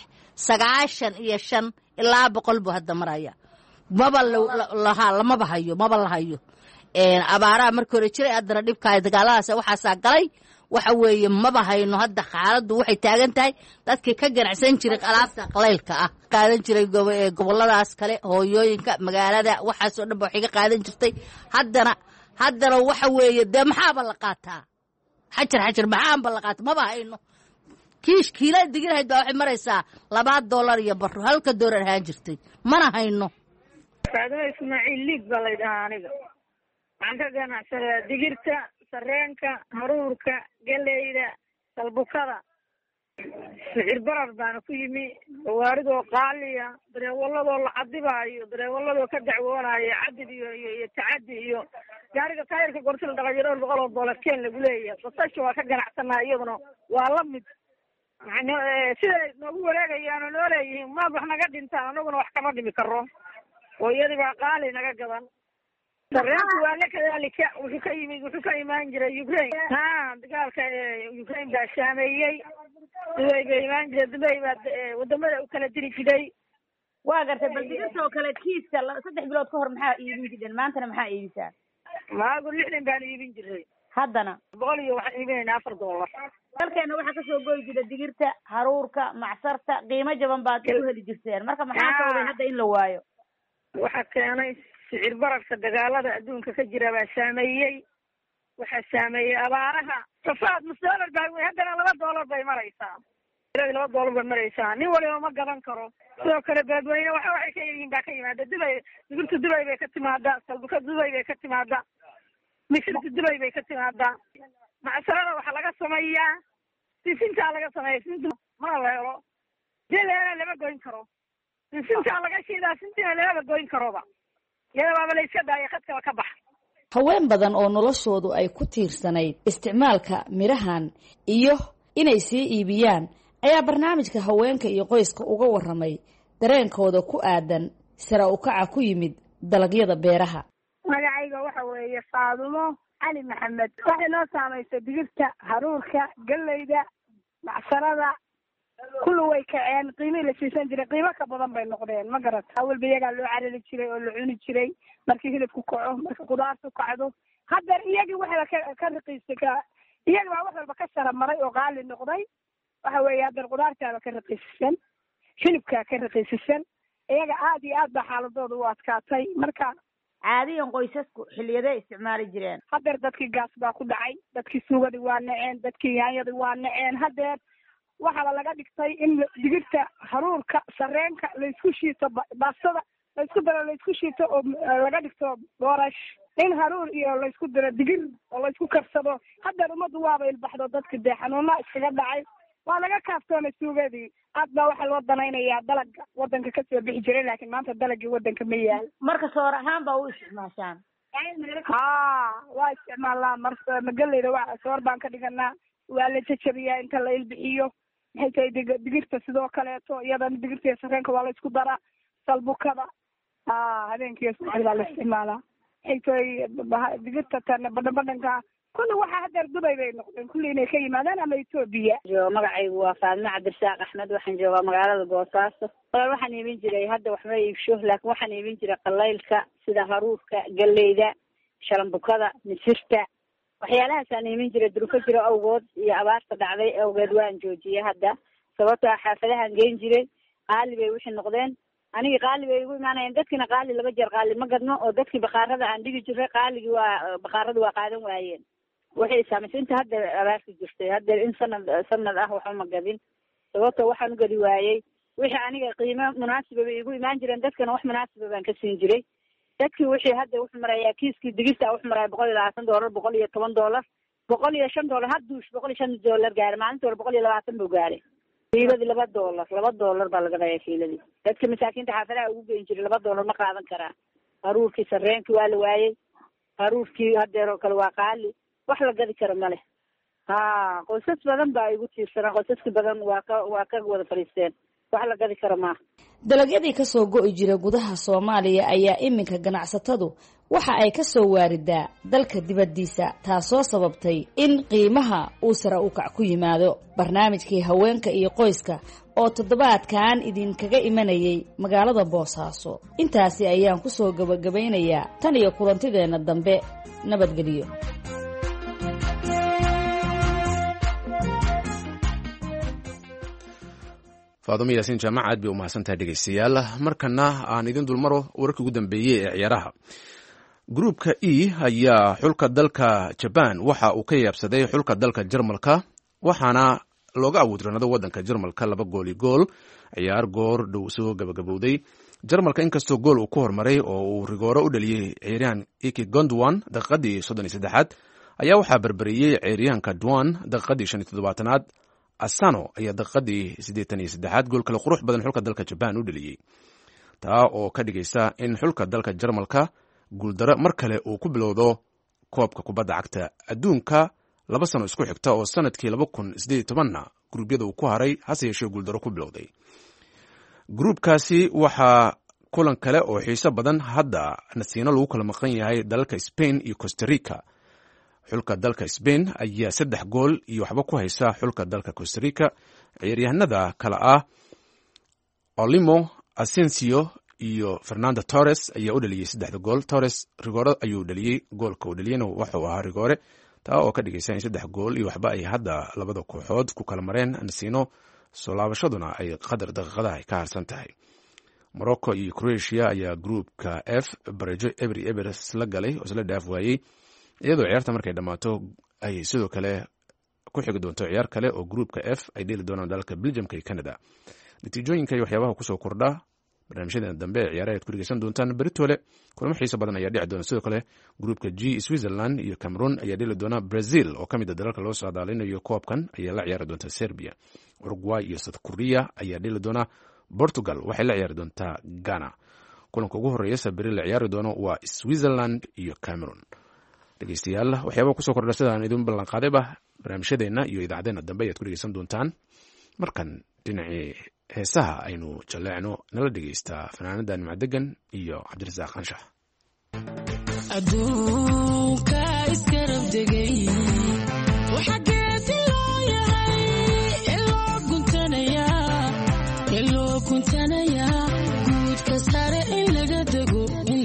95 ilaa 100 buu hadda maraya. maba lamaba hayo abaaraha markii hore jiray haddana dhibkaay dagaaladaas waxaasaa galay. waxa weeye maba hayno hadda xaaladdu waxay taagan tahay dadkii ka ganacsan jiray alaabta qaleylka ah qaadan jiray goboladaas kale hooyooyinka magaalada waxaasoo dhan waxay ka qaadan jirtay. haddana waxa weeye dee maxaaba la qaataa xajar maxaanba la qaata maba hayno. kiila digirhayd baa waxay maraysaa $2 iyo bar halka doolar ahaan jirtay mana hayno. Faadimo Ismaaciil Liig baa la dhahaa aniga. waxaan ka ganacsadaa digirta, sarreenka, haruurka, galleyda, salbukada sicir barar baana ku yimi gawaaridoo qaaliya dareewaladoo la cadibaayo dareewaladoo ka dacwoonaayo cadid iyo tacadi iyo gaariga taayirka gorsi la dhaqayo $200 keen lagu leeyahay basasha waa ka ganacsanaa iyaduna waa la mid siday noogu wareegayaan oo noo leeyihiin maad wax naga dhintaan anaguna wax kama dhimi karo oo iyadii baa qaali naga gadan sareenku waa la kadaalika wuxuu ka imaan jiray Ukraine dagaalka Ukraine baa saameeyey Dubai baa imaan jiray Dubai baa wadamada u kala diri jiray waa gartay bal digirtoo kale kiiska 3 bilood ka hor maxaa iibin jireen maantana maxaa iibisaa maagu 60 baan iibin jiray haddana 100 iyo waxaan iibinaynaa $4 dalkeena waxaa kasoo goy jira digirta haruurka macsarta qiimo jaban baad ku heli jirteen marka maxaa sababay hadda in la waayo waxa keenay sicir bararka dagaalada adduunka ka jira baa saameeyey waxaa saameeyey abaaraha safaad $1 baa haddana $2 bay maraysaa $2 bay maraysaa nin waliba ma gadan karo sidoo kale beedweyne waxay ka yihiin baa ka yimaada Dubai digirta Dubai bay ka timaadaa salbuka Dubai bay ka timaadaa misirta Dubai bay ka timaadaa macsarada waxaa laga sameeyaa sisintaa laga sameeya sinta mana la helo jeleena lama goyn karo sintaa laga shiidaa sintina lama goyn karoba iyadaaba la iska daaya khadkaba ka baxa haween badan oo noloshoodu ay ku tiirsanayd isticmaalka mirahan iyo inay sii iibiyaan ayaa barnaamijka haweenka iyo qoyska uga warramay dareenkooda ku aadan sare u kaca ku yimid dalagyada beeraha magacayga waxa weeye Faadumo Ali Maxamed waxay noo saameysay digirta haruurka galeyda macsarada kullu way kaceen qiimo la siisan jiray qiimo ka badan bay noqdeen ma garat awalba iyaga loo carari jiray oo la cuni jiray markii hilibku kaco markii qudaartu kacdo hadda iyagii waxa ka raqiisay iyaga wax walba ka sara maray oo qaali noqday waxa weeye hadda qudaartaaba ka raqiisan hilibka ka raqiisan iyaga aad iyo aad ba xaaladooda u adkaatay marka caadiyan qoysasku xilliyada isticmaali jireen hadda dadkii gaas baa ku dhacay dadkii suugadii waa naceen dadkii yaanyadii waa naceen hadda waxaa laga dhigtay in digirta haruurka sareenka la isku shiito baastada la isku daro la isku shiito oo laga dhigto boorash in haruur iyo la isku daro digir oo la isku karsado hadda umadu waaba ilbaxdo dadka deexanuuna iskaga dhacay waa laga kaaftoonay suugadii aad baa waxaa loo danaynayaa dalaga wadanka kasoo bixi jiray laakiin maanta dalagii wadanka ma yaal marka soor ahaan baa u isticmaashaan waa isticmaalnaa magaleyda waa soor baan ka dhiganaa waa la jajabiyaa inta la ilbixiyo maxay tahay digirta sidoo kaleeto iyadana digirta sareenka waa la isku daraa salbukada habeenkii subaxdii baa la isticmaalaa maxay tahay digirta tan badhanka kulli waxaa haddeer Dubai bay noqdeen kulli inay ka yimaadaan ama Ethiopia magacaygu waa Faadma Cabdirasaaq Axmed waxaan joogaa magaalada Boosaaso waxaan iibin jiray hadda wax ma iibsho laakiin waxaan iibin jiray qalaylka sida haruurka galeyda shalambukada misirta waxyaalahaas aan iibin jiray duruufo jira awgood iyo abaarta dhacday awgeed waan joojiyay hadda sababtoo xaafadahan geyn jiray qaali bay wixii noqdeen aniga qaali bay igu imaanayeen dadkina qaali 2 jeer qaali ma gadno oo dadkii baqaarada aan dhigi jiray qaaligii waa baqaarada waa qaadan waayeen waxay saameysay inta hadda abaarta jirtay hadda in sanad ah waxa ma gadin sababtoo waxaan gadi waayay wixii aniga qiimo munaasib bay igu imaan jireen dadkana wax munaasib baan ka siin jiray dadkii wixii hadda wuxuu marayaa kiiskii digirta wuxuu marayaa $120 $110 $105 hadduush $105 gaaray maalintii hore $120 buu gaaray kiiladii $2 baa laga dhayaa kiiladii dadka masaakiinta xaafadaha ugu geyn jiray $2 ma qaadan karaa haruurkii sareenkii waa la waayey haruurkii haddeer oo kale waa qaali wax la gadi karo male qoysas badan baa igu tiirsanaa qoysaska badan waa ka wada fadhiisteen wax la gadi karo maaha dalagyadii kasoo go'i jira gudaha Soomaaliya ayaa iminka ganacsatadu waxa ay ka soo waaridaa dalka dibadiisa taasoo sababtay in qiimaha uu sare u kac ku yimaado barnaamijkii haweenka iyo qoyska oo toddobaadkan idinkaga imanayay magaalada Boosaaso intaasi ayaan ku soo gabagabeynayaa tan iyo kulantideena dambe nabadgelyo Faadumo Yaasiin Jaamac aad bay u mahadsantahay dhegeystayaal markana aan idin dulmaro wararkii ugu dambeeyay ee ciyaaraha gruupka E ayaa xulka dalka Japan waxa uu ka yaabsaday xulka dalka Jarmalka waxaana looga awoodranado wadanka Jarmalka 2-gool ciyaar goor dhow soo gabagabowday Jarmalka inkastoo gool uu ku hormaray oo uu rigooro u dhaliyay ciyaaryahan Iki Gondwan daqiiqadii 33aad ayaa waxaa barbariyay ciyaaryahanka Duan daqiiqadii 75aad Asano ayaa daqiiqadii 83 gool kale qurux badan xulka dalka Japan u dhaliyay taa oo ka dhigaysa in xulka dalka Jarmalka guuldaro mar kale uu ku bilowdo koobka kubadda cagta adduunka 2 sano isku xigta oo sanadkii 2018 gruubyada uu ku haray hase yeeshee guuldaro ku bilowday. Gruubkaasi waxaa kulan kale oo xiiso badan hadda nasiino lagu kala maqan yahay dalalka Spain iyo Costa Rica. Xulka dalka Spain ayaa 3 gool iyo waxba ku haysa xulka dalka Costa Rica. Ciyaaryahanada kala ah Olimo, Asensio iyo Fernando Torres ayaa u dhaliyay 3 gool. Torres rigoore ayuu dhaliyay, goolka uu dhaliyayna wuxuu ahaa rigoore, taa oo ka dhigaysa in 3 gool iyo waxba ay hadda labada kooxood ku kala mareen nasiino, soo laabashaduna ay qadar daqiiqadaha ka harsan tahay. Morocco iyo Croatia ayaa gruupka F barajo eber la galay oo isla dhaaf waayey, iyadoo ciyaarta markay dhammaato ay sidoo kale ku xigi doonto ciyaar kale oo gruupka F ay dheli doonaan dalalka Belgiumka iyo Canada. Natiijooyinka iyo waxyaabaha kusoo kordha barnaamijyadeena dambe ee ciyaaraha aad ku dhegeysan doontaan beritoole. Kulamo xiiso badan ayaa dhici doona. Sidoo kale gruupka G Switzerland iyo Cameroon ayaa dheli doona. Brazil oo ka mid ah dalalka loo saadaalinayo koobkan ayaa la ciyaari doonta Serbia. Uruguay iyo South Korea ayaa dheli doona. Portugal waxay la ciyaari doontaa Ghana. Kulanka ugu horeeya sabiri la ciyaari doono waa Switzerland iyo Cameroon. Dhegeystayaal waxyaabaha kusoo kordha sidaan idin ballan qaadayba barnaamijyadeena iyo idaacadeena dambe ayaad ku dhegeysan doontaan. Markan dhinacii heesaha aynu jaleecno nala dhegeysta fanaanada Nimcadegan iyo Cabdirasaaq Anshax. Adduunka iskarab degay waxa geesi loo yahay iloo kuntanaya guudka sare in laga dego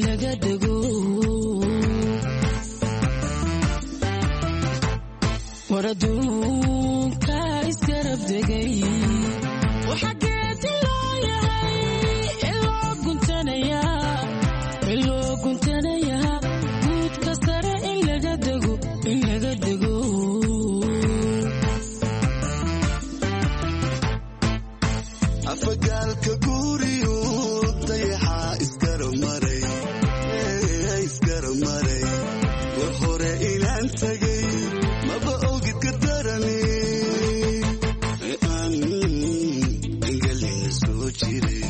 war adduunka iskarab degay waxa geesi loo yahay iloo kuntanaya guudka sare in laga dego afagaalka guriyo dayaxa isgarab maray war hore inaan tagay maba ogid ka darani aan engelina soo jiray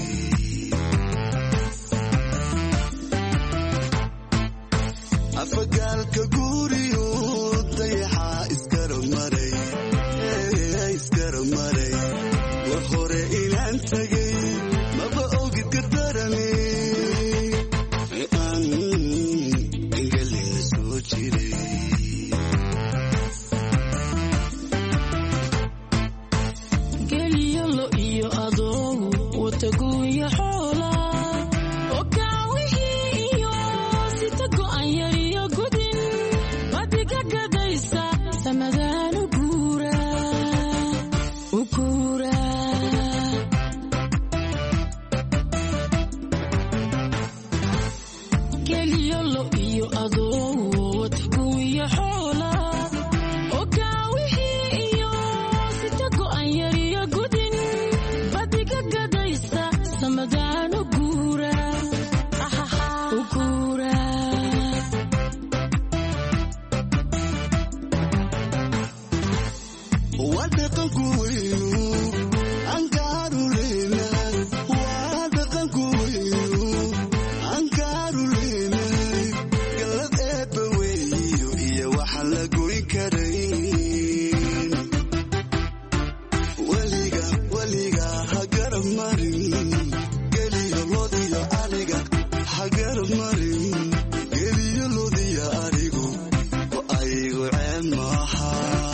afagaalka guriyo dayaxa isgarab maray war hore inaan tagay maba ogid ka darani aan engelina soo jiray geliyolo iyo adoogu wataguuya xoola oo kaawihii iyo sita go'an yar iyo gudin badiga gadaysa samadaan u guura geliyolo iyo adoogu wataguuya xoola oo kaawihii iyo sita go'an yar iyo gudin badiga gadaysa samadaan u guura waa dhaqanku weynu ankaaruleyna waa dhaqanku weynu ankaaruleyna galad eebba weeyo iyo waxaan la goyn karayn weliga ha garab marin geliyo lodiyo ariga ha garab marin geliyo lodiyo arigu oo aygu ceeb maaha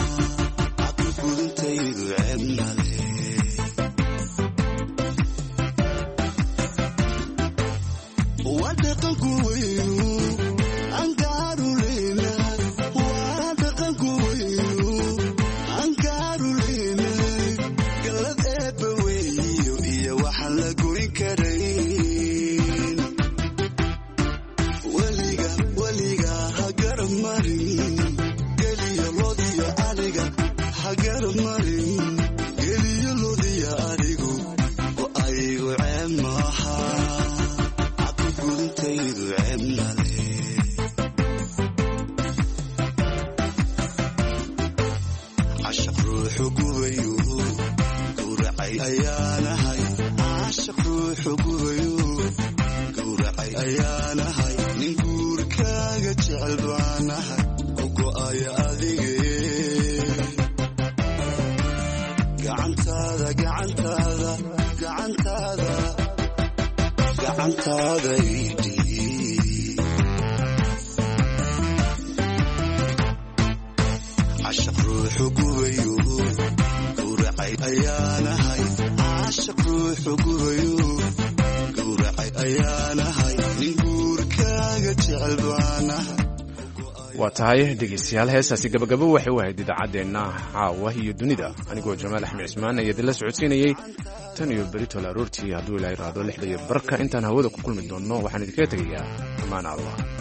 waa dhaqanku weynu ankaaruleyna waa dhaqanku weynu ankaaruleyna galad eebba weeyo iyo waxaan la goyn karayn weliga ha garab marin geliyo lodiyo ariga ha garab marin geliyo lodiyo arigu oo aygu ceeb maaha cabdi gudintaydu ceeb male gowracay ayaanahay nin guurkaaga jecel baanahay ku go'aya adige gacantaada gacantaada gacantaada gacantaada idhii cashaq ruuxu gubayo gowracay ayaanahay cashaq ruuxu gubayo gowracay ayaanahay nin guurkaaga jecel baanahay waa tahay dhegeystayaal heestaasi gabagabo waxay u ahayd idaacaddeenna caawa iyo dunida anigoo jamaal axmed cismaan ayaa idinla socodsiinayey tan iyo beritool aroortii hadduu ilaahay raado 6:00 intaan hawada ku kulmi doonno waxaan idinkaga tegayaa ammaan allah